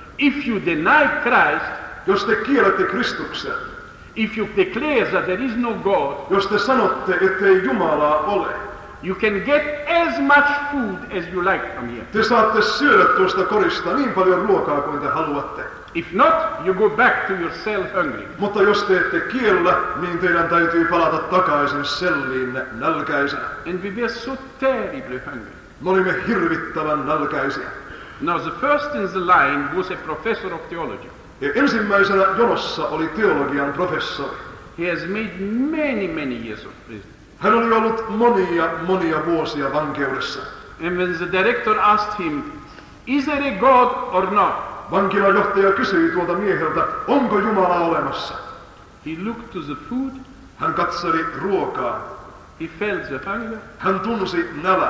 if you deny Christ,
jos te kiellätte Kristuksen,
if you declare that there is no God,
jos te sanotte, ettei Jumalaa ole,
you can get as much food as you like from here.
te saatte syödä tuosta korista niin paljon ruokaa kuin te haluatte.
If not, you go back to your cell hungry.
Mutta jos te ette kiellä, niin teidän täytyy palata takaisin selliinne nälkäisenä.
And we were so terribly hungry.
Me olimme hirvittävän nälkäisiä.
Now the first in the line was a professor of theology.
Ja ensimmäisenä jonossa oli teologian professori.
He has made many years of prison.
Hän oli ollut monia vuosia vankeudessa.
And when the director asked him, is there a God or not?
Vankilan johtaja kysyi tuolta mieheltä, onko Jumala olemassa?
He looked to the food,
Hän katseli ruokaa.
he felt the hunger.
Hän tunsi nälän.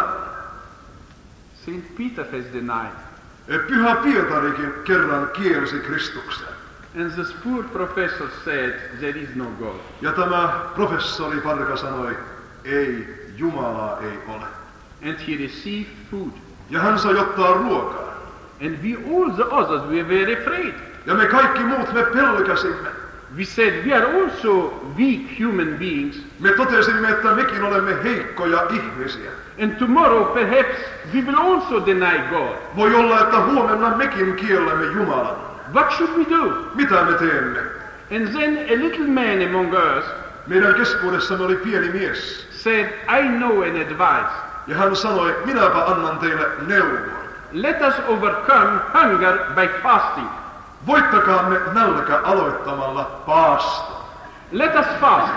Saint Peter has denied.
Pyhä Pietarikin kerran kielsi Kristuksen.
And this poor professor said, there is no God.
Ja tämä professori Parka sanoi, ei, Jumalaa ei ole.
And he received food.
Ja hän sai ottaa ruokaa.
And we all the others, we were afraid.
Ja me kaikki muut me pelkäsimme.
We said, we are also weak human beings.
Me totesimme, että mekin olemme heikkoja ihmisiä.
And tomorrow perhaps we will also deny God.
Voi olla, että huomenna mekin kiellämme Jumalan.
What should we do?
Mitä me teemme?
And then a little man among us
Meidän keskuudessamme oli pieni mies.
said, I know an advice.
Ja hän sanoi, minäpä annan teille neuvon.
Let us overcome hunger by fasting.
Voittakaamme nälkä aloittamalla paaston.
Let us fast.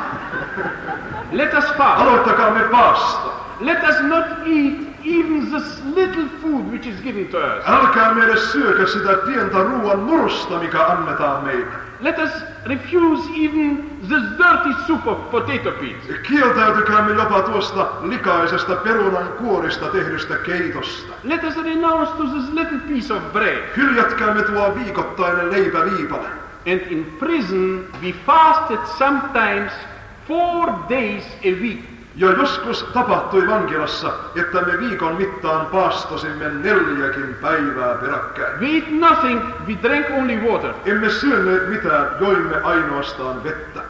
Let us fast.
Aloittakaamme paaston.
Let us not eat even this little food which is given to us.
Älkää meille syökö sitä pientä ruoan murusta, mikä annetaan meille.
Let us refuse even this dirty soup of potato peas.
Kieltäytykäämme jopa tuosta likaisesta perunan kuorista tehdystä keitosta.
Let us renounce to this little piece of bread.
Hyljätkäämme tuo viikoittainen leipäviipale.
And in prison we fasted sometimes 4 days a week.
Ja joskus tapahtui vankilassa, että me viikon mittaan paastosimme 4 päivää peräkkäin.
We ate nothing, we drank only water.
Emme syöneet mitään, joimme ainoastaan vettä.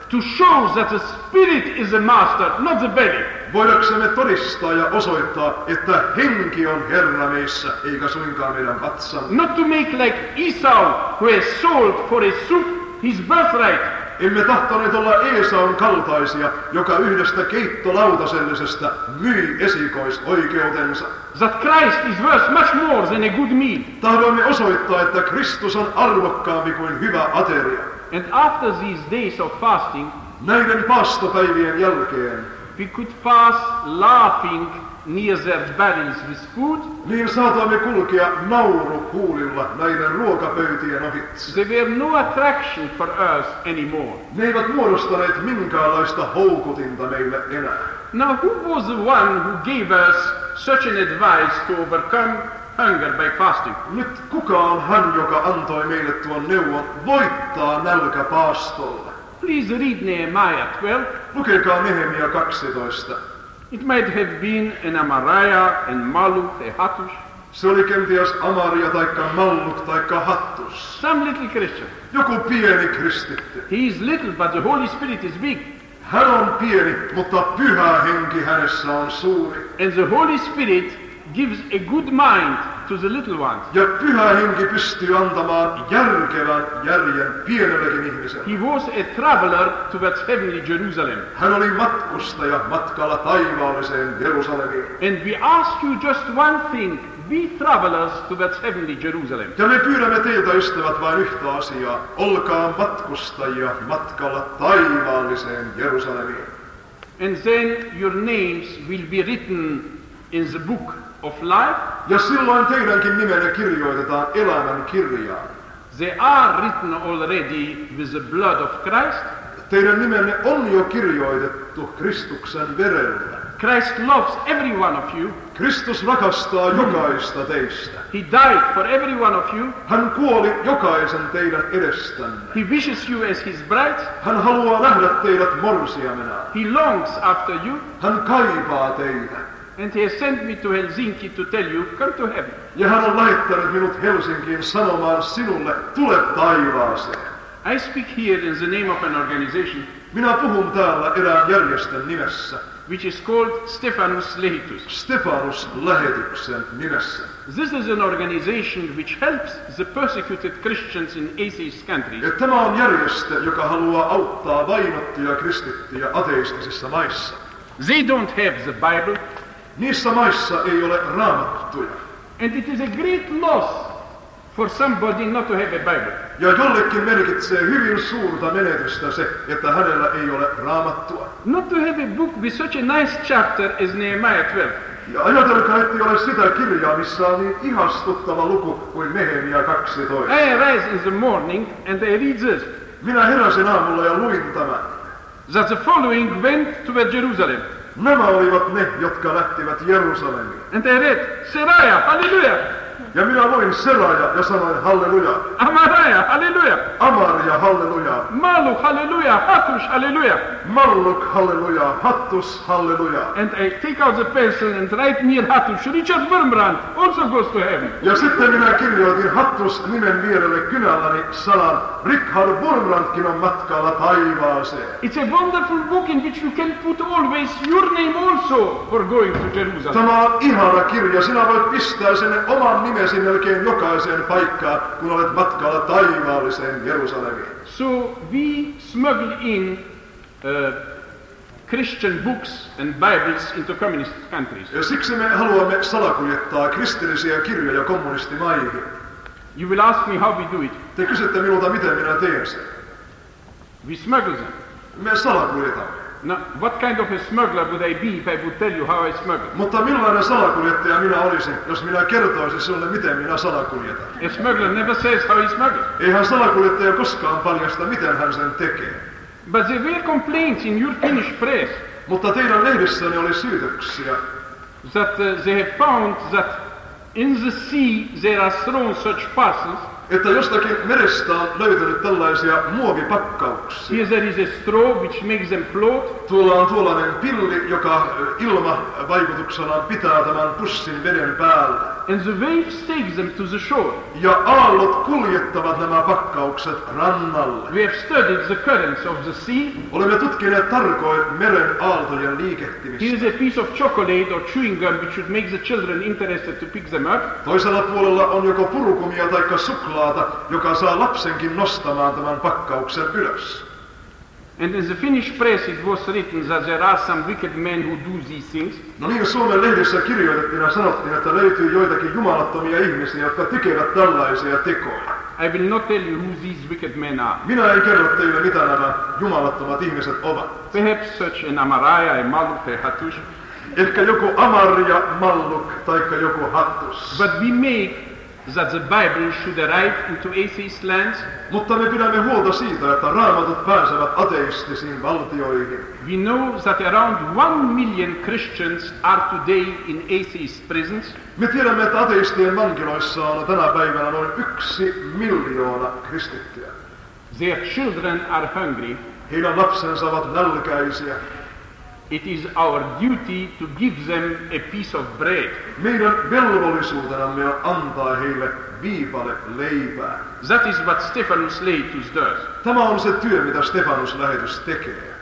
to show that the spirit is the master, not the belly.
Voidaksemme todistaa ja osoittaa, että henki on Herra meissä, eikä suinkaan meidän vatsamme.
Not to make like Esau, who has sold for his soup his birthright.
Emme tahtoneet olla Eesaun kaltaisia, joka yhdestä keittolautasellisesta myi esikoisoikeutensa.
That Christ is worth much more than a good meal.
Tahdoimme osoittaa, että Kristus on arvokkaampi kuin hyvä ateria.
And after these days of fasting,
Näiden paastopäivien jälkeen
we could pass laughing near their barrels with food.
niin saatamme kulkea nauruhuulilla näiden ruokapöytien ohitse.
There were no attraction for us anymore.
Ne eivät muodostaneet minkäänlaista houkutinta meille enää.
Now who was the one who gave us such an advice to overcome hunger by fasting?
Nyt kuka on hän, joka antoi meille tuon neuvon voittaa nälkä paastolla?
Please read Nehemiah 12.
Lukekaa Nehemia 12.
It might have been an Amariah and Maluk, a Hattush,
Se oli kenties Amaria taikka Malluk taikka Hattus.
some little Christian.
Joku pieni kristitty.
He is little, but the Holy Spirit is big.
Hän on pieni, mutta pyhä henki hänessä on suuri.
And the Holy Spirit gives a good mind to the little ones.
Ja pyhä henki pystyy antamaan järkevän järjen pienellekin ihmiselle.
He was a traveler towards heavenly Jerusalem.
Hän oli matkustaja matkalla taivaalliseen Jerusalemiin.
And we ask you just one thing. Be travelers towards heavenly Jerusalem.
Ja me pyydämme teiltä, ystävät, vain yhtä asiaa. Olkaa matkustajia matkalla taivaalliseen Jerusalemiin.
And then your names will be written in the book of life.
Ja silloin teidänkin nimenne kirjoitetaan elämän kirjaan.
They are written already with the blood of Christ.
Teidän nimenne on jo kirjoitettu Kristuksen verellä.
Christ loves every one of you.
Kristus rakastaa jokaista teistä.
He died for every one of you.
Hän kuoli jokaisen teidän edestänne.
He wishes you as his bride.
Hän haluaa nähdä teidät morsiamenaan.
He longs after you.
Hän kaipaa teitä.
And he has sent me to Helsinki to tell you, come to heaven.
Ja hän on lähettänyt minut Helsinkiin sanomaan sinulle, tule taivaaseen.
I speak here in the name of an organization
Minä puhun täällä erään järjestön nimessä,
which is called Stephanus Lehitus.
Stefanus-lähetyksen nimessä.
This is an organization which helps the persecuted Christians in atheist countries.
Ja tämä on järjestö, joka haluaa auttaa vainottuja kristittyjä ateistisissa maissa.
They don't have the Bible,
Niissä maissa ei ole raamattuja.
and it is a great loss for somebody not to have a Bible.
Ja jollekin merkitsee hyvin suurta menetystä se, että hänellä ei ole raamattua.
Not to have a book with such a nice chapter as Nehemiah 12.
Ja ajatelkaa, ettei ole sitä kirjaa, missä on niin ihastuttava luku kuin Nehemia 12.
I arise in the morning and I read this,
Minä heräsin aamulla ja luin tämän.
that the following went toward Jerusalem.
Nämä olivat ne, jotka lähtivät Jerusalemiin.
And I read, Seraiah, hallelujah,
Ja minä luin Seraja ja sanoin halleluja.
Amariah, hallelujah,
Amaria, halleluja.
Maluk, hallelujah, Hattush, hallelujah.
Malluk, halleluja. Hattus, halleluja.
And I take out the pencil and write near Hattush, Richard Wurmbrand also goes to heaven.
Ja sitten minä kirjoitin Hattus nimen vierelle kynälläni sanan, Richard Wurmbrandkin on matkalla taivaaseen.
It's a wonderful book in which you can put always your name also for going to Jerusalem.
Tämä on ihana kirja. Sinä voit pistää sinne oman nimesi melkein jokaiseen paikkaan, kun olet matkalla taivaalliseen Jerusalemiin.
So we smuggle in Christian books and Bibles into communist countries.
Ja siksi me haluamme salakuljettaa kristillisiä kirjoja kommunistimaihin.
You will ask me how we do it.
Te kysytte minulta, miten minä teen sen.
We smuggle them.
Me salakuljetamme.
Now, what kind of a smuggler would I be if I would tell you how I smuggle?
Mutta millainen salakuljettaja minä olisin, jos minä kertoisin sinulle, miten minä salakuljetan?
A smuggler never says how he smuggles.
Eihän salakuljettaja koskaan paljasta, miten hän sen tekee.
But there were complaints in your Finnish press
Mutta teidän lehdissäni oli syytöksiä,
that they have found that in the sea there are thrown such parcels.
että jostakin merestä on löytynyt tällaisia muovipakkauksia.
Here there is a straw which makes them float.
Tuolla on tuollainen pilli, joka ilmavaikutuksellaan pitää tämän pussin veden päällä.
and the waves take them to the shore.
Ja aallot kuljettavat nämä pakkaukset rannalle.
We have studied the currents of the sea.
Olemme tutkineet tarkoin meren aaltojen
Here
liikehtimistä.
is a piece of chocolate or chewing gum which should make the children interested to pick them up.
Toisella puolella on joko purukumia tai suklaata, joka saa lapsenkin nostamaan tämän pakkauksen ylös.
And in the Finnish press it was written that there are some wicked men who do these things.
No niin, Suomen lehdissä kirjoitettiin ja sanottiin, että löytyy joitakin jumalattomia ihmisiä, jotka tekevät tällaisia tekoja.
I will not tell you who these wicked men are.
Minä en kerro teille, mitä nämä jumalattomat ihmiset ovat.
Perhaps such an Amaraya, a Maluk, a Hatush.
Ehkä joku Amarja, Malluk tai joku Hattus.
But we make that the Bible should arrive into atheist lands.
Mutta me pidämme huolta siitä, että raamatut pääsevät ateistisiin valtioihin.
We know that around 1 million Christians are today in atheist prisons.
Me tiedämme, että ateistien vankiloissa on tänä päivänä noin 1 miljoona kristittyä.
Their children are hungry.
Heidän lapsensa ovat nälkäisiä.
It is our duty to give them a piece of bread.
Meidän velvollisuutenamme on antaa heille viipale leipää.
That is what Stephanus Laetus does.
Tämä on se työ, mitä Stefanus-lähetys tekee.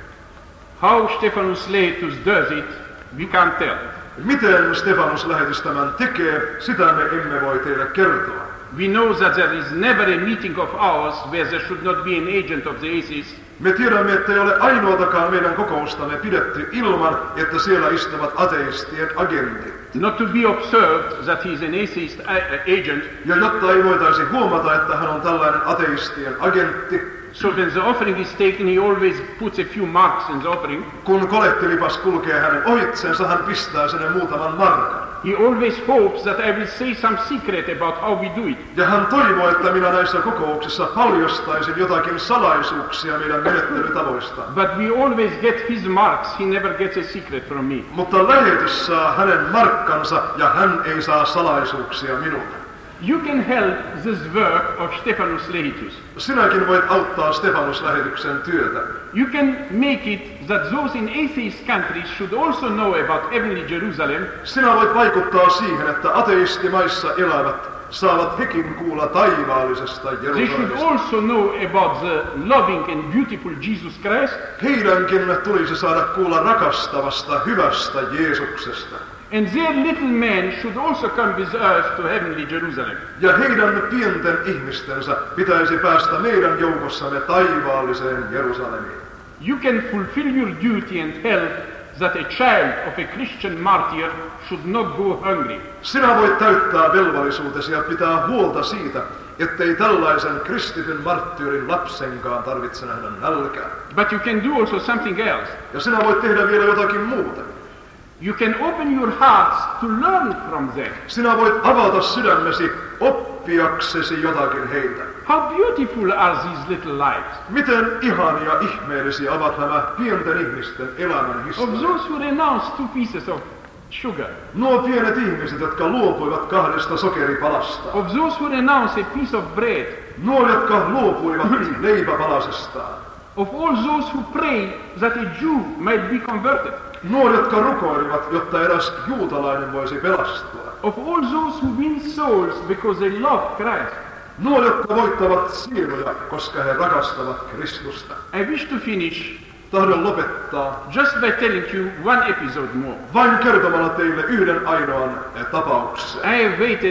How Stephanus Laetus does it, we can't tell.
Miten Stefanus-lähetys tämän tekee, sitä me emme voi teille kertoa.
We know that there is never a meeting of ours where there should not be an agent of the atheists.
Me tiedämme, että ei ole ainoatakaan meidän kokoustamme pidetty ilman, että siellä istuvat ateistien agentit.
Not to be observed that he is an atheist agent.
Ja jotta ei voitaisi huomata, että hän on tällainen ateistien agentti,
So when the offering is taken, he always puts a few marks in the offering.
kun kolehtilipas kulkee hänen ohitsensa, hän pistää sinne muutaman markan.
He always hopes that I will say some secret about how we do it.
Ja hän toivoo, että minä näissä kokouksissa paljastaisin jotakin salaisuuksia meidän menettelytavoista.
But we always get his marks. He never gets a secret from me.
Mutta lähetys saa hänen markkansa ja hän ei saa salaisuuksia minulta.
You can help this work of Stephanus Laetus.
Sinäkin voit auttaa Stefanus-lähetyksen työtä.
You can make it that those in atheist countries should also know about heavenly Jerusalem.
Sinä voit vaikuttaa siihen, että ateistimaissa elävät saavat hekin kuulla taivaallisesta
They should
Jerusalemista.
also know about the loving and beautiful Jesus Christ.
Heidänkin tulisi saada kuulla rakastavasta, hyvästä Jeesuksesta.
And their little men should also come with us to heavenly Jerusalem.
Ja heidän pienten ihmistensä pitäisi päästä meidän joukossamme taivaalliseen Jerusalemiin.
You can fulfill your duty and help that a child of a Christian martyr should not go hungry.
Sinä voit täyttää velvollisuutesi ja pitää huolta siitä, ettei tällaisen kristityn marttyyrin lapsenkaan tarvitse nähdä nälkää.
But you can do also something else.
Ja sinä voit tehdä vielä jotakin muuta.
You can open your hearts to learn from them.
Sinä voit avata sydämesi oppiaksesi jotakin heiltä.
How beautiful are these little lives
Miten ihania ihmeellisiä ovat nämä pienten ihmisten elämän
of
historiat.
those who renounce 2 pieces of sugar,
Nuo pienet ihmiset, jotka luopuivat 2 sokeripalasta.
of those who renounce a piece of bread,
Nuo, jotka luopuivat leipäpalasestaan.
of all those who pray that a Jew might be converted,
Nuo, jotka rukoilivat, jotta eräs juutalainen voisi pelastua.
of all those who win souls because they love Christ.
Nuo, jotka voittavat sieluja, koska he rakastavat Kristusta.
I wish to finish
Tahdon lopettaa
just by telling you one episode more.
vain kertomalla teille yhden ainoan tapauksen.
I have waited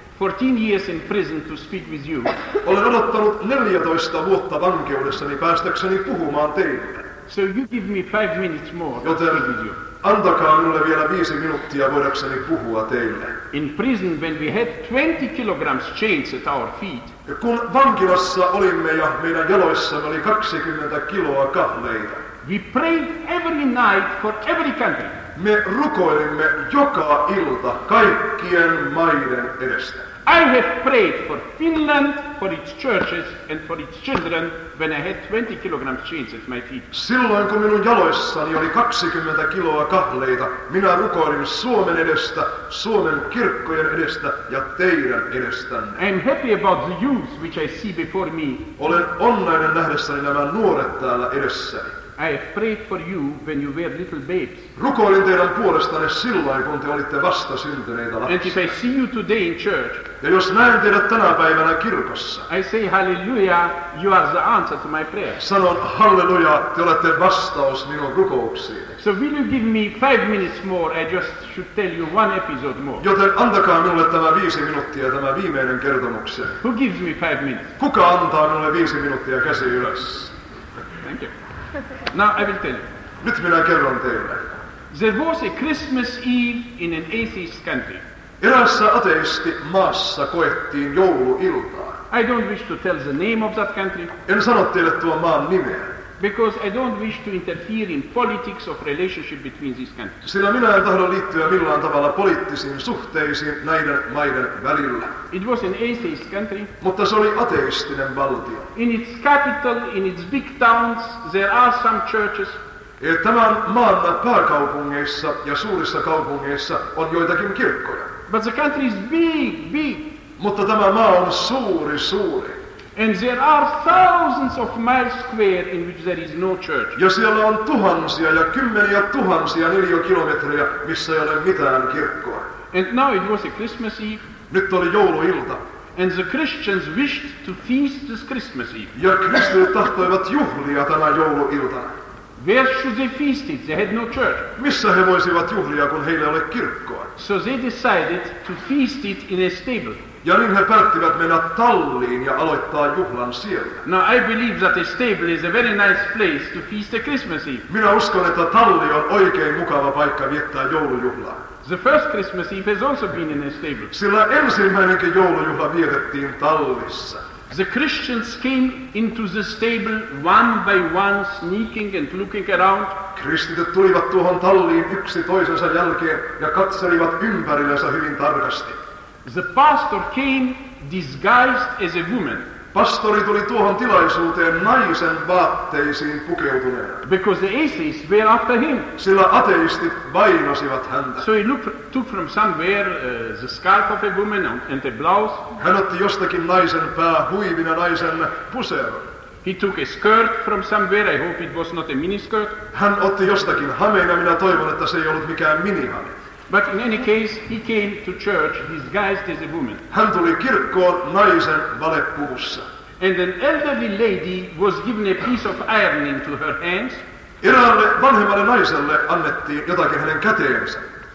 14 years in prison to speak with you.
Olen odottanut 14 vuotta vankeudessani päästäkseni puhumaan teille.
So you give me 5 minutes more to
Joten
speak with you.
antakaa minulle vielä 5 minuuttia voidakseni puhua teille.
In prison, when we had 20 kilograms chains at our feet,
Ja kun vankilassa olimme ja meidän jaloissamme oli 20 kiloa kahleita,
we prayed every night for every country.
me rukoilimme joka ilta kaikkien maiden edestä.
I have prayed for Finland, for its churches, and for its children when I had 20 kilograms chains at my feet.
Silloin kun minun jaloissani oli 20 kiloa kahleita, minä rukoilin Suomen edestä, Suomen kirkkojen edestä ja teidän edestänne.
I am happy about the youth which I see before me.
Olen onnellinen nähdessäni nämä nuoret täällä edessäni.
I have prayed for you when you were little babes.
Rukoilin teidän puolestanne silloin, kun te olitte vasta syntyneitä
And if
lapsia.
I see you today in church,
Ja jos näen teidät tänä päivänä kirkossa,
I say hallelujah, you are the answer to my prayer.
sanon halleluja, te olette vastaus minun rukouksiini.
So will you give me 5 minutes more? I just should tell you one episode more.
Joten antakaa minulle tämä 5 minuuttia, tämä viimeinen kertomukseni.
Who gives me 5 minutes?
Kuka antaa minulle 5 minuuttia käsi ylös?
Thank you. Now I will tell you.
Nyt minä kerron teille.
There was a Christmas Eve in an atheist country.
Eräässä ateisti maassa koettiin jouluiltaa.
I don't wish to tell the name of that country
En sano teille tuon maan nimeä,
because I don't wish to interfere in politics of relationship between these countries.
sillä minä en tahdo liittyä millään tavalla poliittisiin suhteisiin näiden maiden välillä.
It was an atheist country.
Mutta se oli ateistinen valtio.
In its capital, in its big towns, there are some churches.
Tämän maan pääkaupungeissa ja suurissa kaupungeissa on joitakin kirkkoja.
But the country is big, big.
Mutta tämä maa on suuri.
And there are thousands of miles square in which there is no church.
Ja siellä on tuhansia ja kymmeniä tuhansia neliökilometrejä, missä ei ole mitään kirkkoa.
And now it was a Christmas Eve.
Nyt oli jouluilta.
And the Christians wished to feast this Christmas Eve.
Ja kristityt tahtoivat juhlia tänä jouluiltana.
Where should they feast it? They had no church.
Missä he voisivat juhlia, kun heillä ei ole kirkkoa?
So they decided to feast it in a stable.
Ja niin he päättivät mennä talliin ja aloittaa juhlan siellä.
Now I believe that a stable is a very nice place to feast a Christmas Eve.
Minä uskon, että talli on oikein mukava paikka viettää joulujuhlaa.
The first Christmas Eve has also been in a stable.
Sillä ensimmäinenkin joulujuhla vietettiin tallissa.
The Christians came into the stable one by one, sneaking and looking around.
Kristityt tulivat tuohon talliin yksi toisensa jälkeen ja katselivat ympärillensä hyvin tarkasti.
The pastor came disguised as a woman
Pastori tuli tuohon tilaisuuteen naisen vaatteisiin pukeutuneena,
because the atheists were after him.
sillä ateistit vainosivat häntä.
So he took from somewhere the scarf of a woman and a blouse.
Hän otti jostakin naisen päähuivin ja naisen puseron.
He took a skirt from somewhere. I hope it was not a miniskirt.
Hän otti jostakin hameen ja minä toivon, että se ei ollut mikään minihame.
But in any case, he came to church disguised as a woman.
Hän tuli kirkkoon naisen valepuvussa.
And an elderly lady was given a piece of ironing to her hands.
Eräälle vanhemmalle naiselle annettiin jotakin hänen käteensä.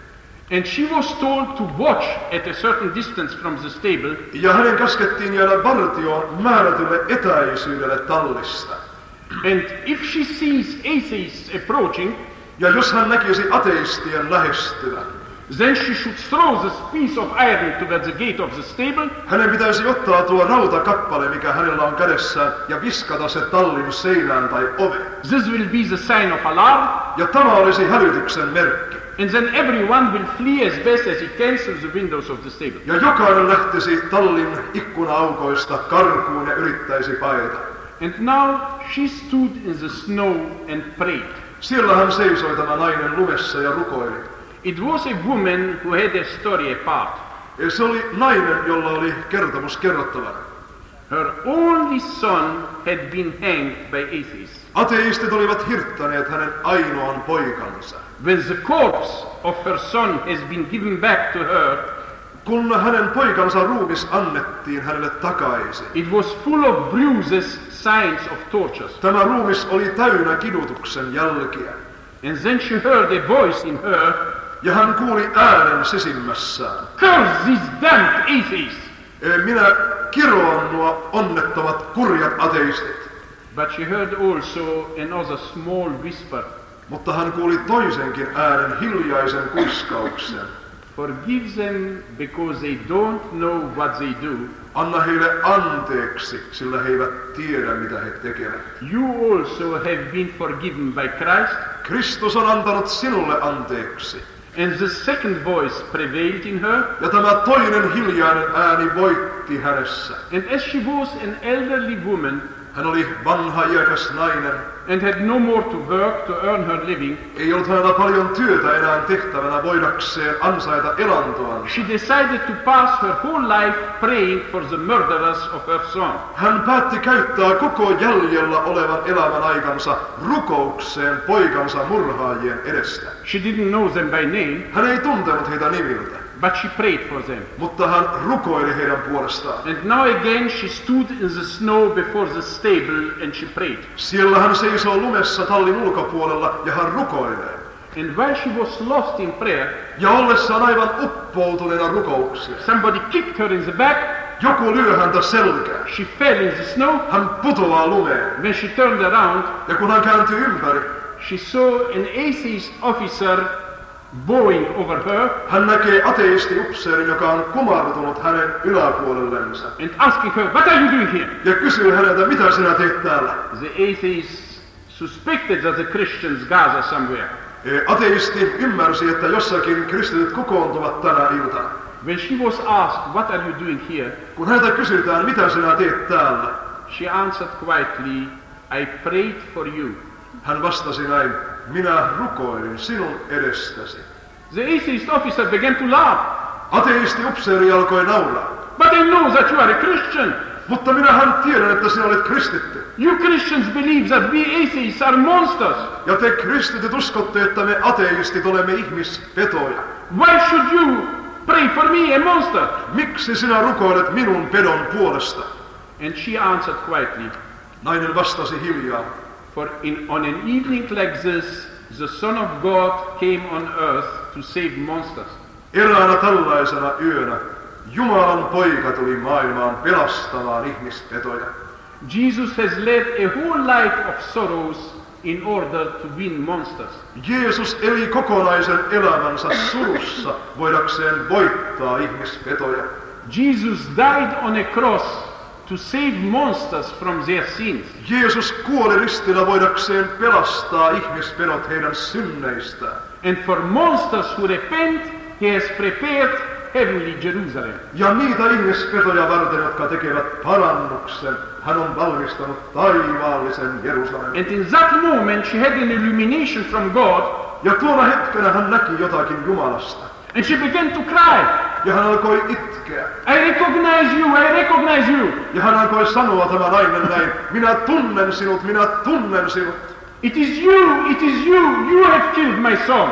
And she was told to watch at a certain distance from the stable.
Ja hänen käskettiin jäädä vartioon määrätylle etäisyydelle tallista.
And if she sees atheists approaching,
Ja jos hän näkisi ateistien lähestyvän,
then she should throw this piece of iron towards the gate of the stable.
hänen pitäisi ottaa tuo rautakappale, mikä hänellä on kädessään, ja viskata se tallin seinään tai oveen.
This will be the sign of alarm.
Ja tämä olisi hälytyksen merkki.
And then everyone will flee as best as he can through the windows of the stable.
Ja jokainen lähtisi tallin ikkuna-aukoista karkuun ja yrittäisi paeta.
And now she stood in the snow and prayed.
Siellä hän seisoi tämä nainen lumessa ja rukoili.
It was a woman who had a story apart.
Ja se oli nainen, jolla oli kertomus kerrottavana.
Her only son had been hanged by atheists.
Ateistit olivat hirttäneet hänen ainoan poikansa.
When the corpse of her son has been given back to her,
Kun hänen poikansa ruumis annettiin hänelle takaisin,
it was full of bruises, signs of tortures.
tämä ruumis oli täynnä kidutuksen jälkiä.
And then she heard a voice in her,
Ja hän kuuli äänen sisimmässään.
"Curse these damned atheists!"
Minä kiroan nuo onnettomat kurjat ateistit.
But she heard also another small whisper,
Mutta hän kuuli toisenkin äänen, hiljaisen kuiskauksen.
"Forgive them because they don't know what they do.
Anna heille anteeksi, sillä he eivät tiedä, mitä he tekevät.
You also have been forgiven by Christ."
Kristus on antanut sinulle anteeksi.
And the second voice prevailed in her.
Ja tämä toinen hiljainen ääni voitti hänessä.
And as she was an elderly woman,
Hän oli vanha iäkäs nainen.
and had no more to work to earn her living.
Ei ollut hänellä paljon työtä enää tehtävänä voidakseen ansaita elantoaan.
She decided to pass her whole life praying for the murderers of her son.
Hän päätti käyttää koko jäljellä olevan elämän aikansa rukoukseen poikansa murhaajien edestä.
She didn't know them by name,
Hän ei tuntenut heitä nimiltä,
but she prayed for them.
mutta hän rukoili heidän puolestaan.
And now again she stood in the snow before the stable and she prayed.
Siellä hän seisoo lumessa tallin ulkopuolella ja hän rukoilee.
And while she was lost in prayer,
Ja ollessaan aivan uppoutuneena rukoukseen,
somebody kicked her in the back.
joku lyö häntä selkään.
She fell in the snow.
Hän putoaa lumeen.
When she turned around,
Ja kun hän kääntyi ympäri,
she saw an atheist officer bowing over her
hän näkee ateistiupseerin, joka on kumartunut hänen yläpuolellensa.
and asking her, "What are you doing here?"
Ja kysyy häneltä, mitä sinä teet täällä?
The atheist suspected that the Christians gather somewhere.
Ateisti ymmärsi, että jossakin kristityt kokoontuvat tänä iltana.
When she was asked, "What are you doing here?"
Kun häneltä kysytään, mitä sinä teet täällä,
she answered quietly, "I prayed for you."
hän vastasi näin, minä rukoilin sinun edestäsi.
The atheist officer began to laugh.
Ateistiupseeri alkoi nauraa.
"But I know that you are a Christian.
Mutta minähän tiedän, että sinä olet kristitty.
You Christians believe that we atheists are monsters.
Ja te kristityt uskotte, että me ateistit olemme ihmispetoja.
Why should you pray for me, a monster?"
Miksi sinä rukoilet minun pedon puolesta?
And she answered quietly,
Nainen vastasi hiljaa.
"For on an evening like this, the Son of God came on earth to save monsters."
Eräänä tällaisena yönä Jumalan poika tuli maailmaan pelastamaan ihmispetoja.
Jesus has led a whole life of sorrows in order to win monsters.
Jeesus eli kokonaisen elämänsä surussa voidakseen voittaa ihmispetoja.
Jesus died on a cross to save monsters from their sins.
Jeesus kuoli ristillä voidakseen pelastaa ihmispedot heidän synneistään.
And for monsters who repent, he has prepared heavenly Jerusalem.
Ja niitä ihmispetoja varten, jotka tekevät parannuksen, hän on valmistanut taivaallisen Jerusalemin.
And in that moment she had an illumination from God,
Ja tuona hetkenä hän näki jotakin Jumalasta.
and she began to cry,
Ja hän alkoi itkeä.
"I recognize you, I recognize you.
Ja hän alkoi sanoa tämä nainen näin, minä tunnen sinut, minä tunnen sinut.
It is you, you have killed my son."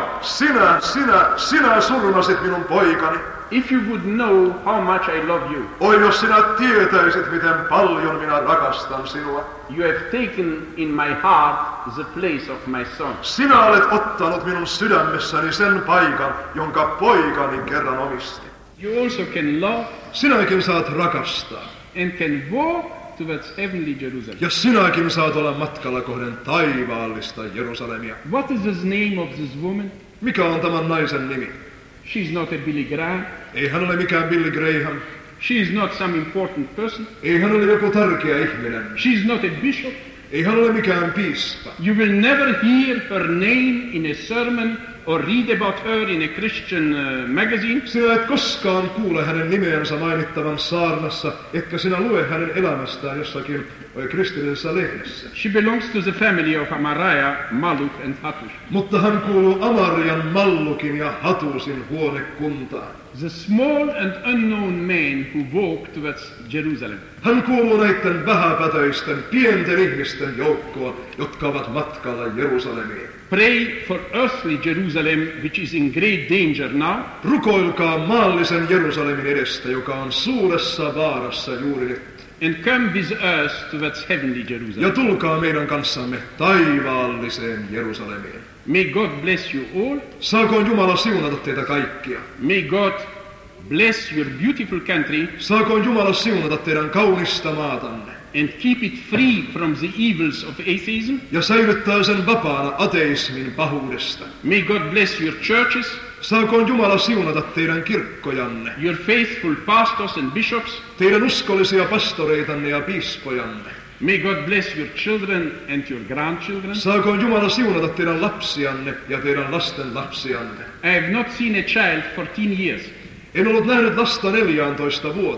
Sinä surmasit minun poikani.
If you would know how much I love you,
Oi, jos sinä tietäisit, miten paljon minä rakastan sinua.
you have taken in my heart the place of my son.
Sinä olet ottanut minun sydämessäni sen paikan, jonka poikani kerran omisti.
You also can love
Sinäkin saat rakastaa.
and can walk towards heavenly Jerusalem.
Ja sinäkin saat olla matkalla kohden taivaallista Jerusalemia.
What is the name of this woman?
Mikä on tämän naisen nimi?
She's not a Billy Graham.
Ei hän ole mikään Billy Graham.
She is not some important person.
Ei hän ole joku tärkeä ihminen.
She is not a bishop.
Ei hän ole mikään piispa.
You will never hear her name in a sermon or read about her in a Christian magazine.
Sinä et koskaan kuule hänen nimeänsä mainittavan saarnassa, etkä sinä lue hänen elämästään jossakin kristillisessä lehdessä.
She belongs to the family of Amaraya, Maluk and Hatush.
Mutta hän kuuluu Amarian, Mallukin ja Hatusin huonekuntaan.
The small and unknown man who walked towards Jerusalem.
Hän kuuluu näiden vähäpätöisten, pienten ihmisten joukkoon, jotka ovat matkalla Jerusalemiin.
Pray for earthly Jerusalem, which is in great danger now.
Rukoilkaa maallisen Jerusalemin edestä, joka on suuressa vaarassa juuri nyt.
And come with us towards heavenly Jerusalem.
Ja tulkaa meidän kanssamme taivaalliseen Jerusalemiin.
May God bless you all.
Saakoon Jumala siunata teitä kaikkia.
May God bless your beautiful country
Saakoon Jumala siunata teidän kaunista maatanne.
and keep it free from the evils of atheism.
Ja säilyttää sen vapaana ateismin pahuudesta.
May God bless your churches,
Saakoon Jumala siunata teidän kirkkojanne.
your faithful pastors and bishops.
Teidän uskollisia pastoreitanne ja piispojanne.
May God bless your children and your grandchildren.
Saakoon Jumala siunata teidän lapsianne ja teidän lasten lapsianne.
I have not seen a child for 10 years.
En ollut nähnyt lasta 14 vuoteen.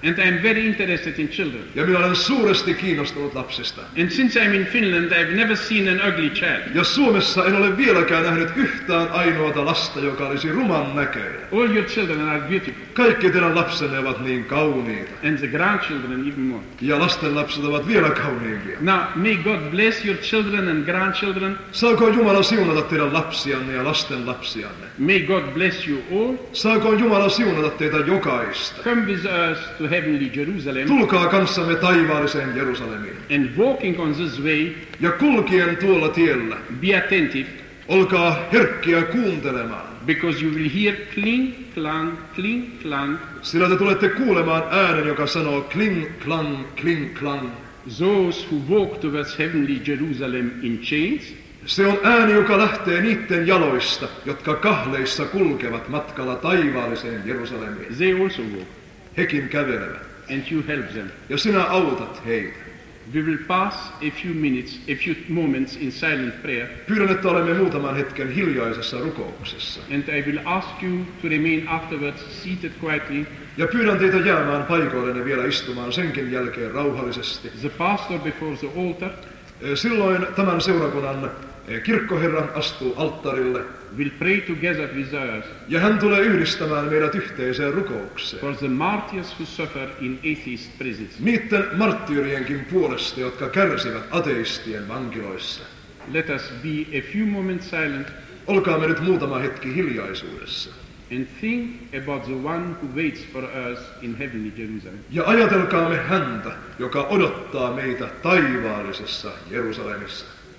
And I'm very interested in children.
Ja minä olen suuresti kiinnostunut lapsista.
And since I'm in Finland, I've never seen an ugly child.
Ja Suomessa en ole vieläkään nähnyt yhtään ainoata lasta, joka olisi ruman näköinen.
All your children are beautiful.
Kaikki teidän lapsenne ovat niin kauniita.
And the grandchildren even more.
Ja lastenlapset ovat vielä kauniimpia.
Now, may God bless your children and grandchildren.
Saako Jumala siunata teidän lapsianne ja lastenlapsianne?
May God bless you all.
Saako Jumala siunata teitä jokaista?
Come with us to heavenly Jerusalem.
Tulkaa kanssamme taivaalliseen Jerusalemiin.
And walking on this way,
Ja kulkien tuolla tiellä,
be attentive,
olkaa herkkiä kuuntelemaan.
because you will hear clink, clang, clink, clang.
Sillä te tulette kuulemaan äänen, joka sanoo kling, klang, kling, klang.
Those who walk towards heavenly Jerusalem in chains,
Se on ääni, joka lähtee niiden jaloista, jotka kahleissa kulkevat matkalla taivaalliseen Jerusalemiin.
they also walk,
Hekin kävelevät.
and you help them.
Ja sinä autat heitä.
We will pass a few moments in silent prayer,
Pyydän, että olemme muutaman hetken hiljaisessa rukouksessa.
and I will ask you to remain afterwards seated quietly.
Ja pyydän teitä jäämään paikoillenne vielä istumaan senkin jälkeen rauhallisesti.
The pastor before the altar
Silloin tämän seurakunnan kirkkoherra astuu alttarille
will pray together with us
ja hän tulee yhdistämään meidät yhteiseen rukoukseen.
for the martyrs who suffer in atheist prisons.
Niiden marttyyrien puolesta, jotka kärsivät ateistien vankiloissa.
Let us be a few moments silent
Olkaamme nyt muutama hetki hiljaisuudessa.
and think about the one who waits for us in heavenly Jerusalem.
Ja ajatelkaamme häntä, joka odottaa meitä taivaallisessa Jerusalemissa.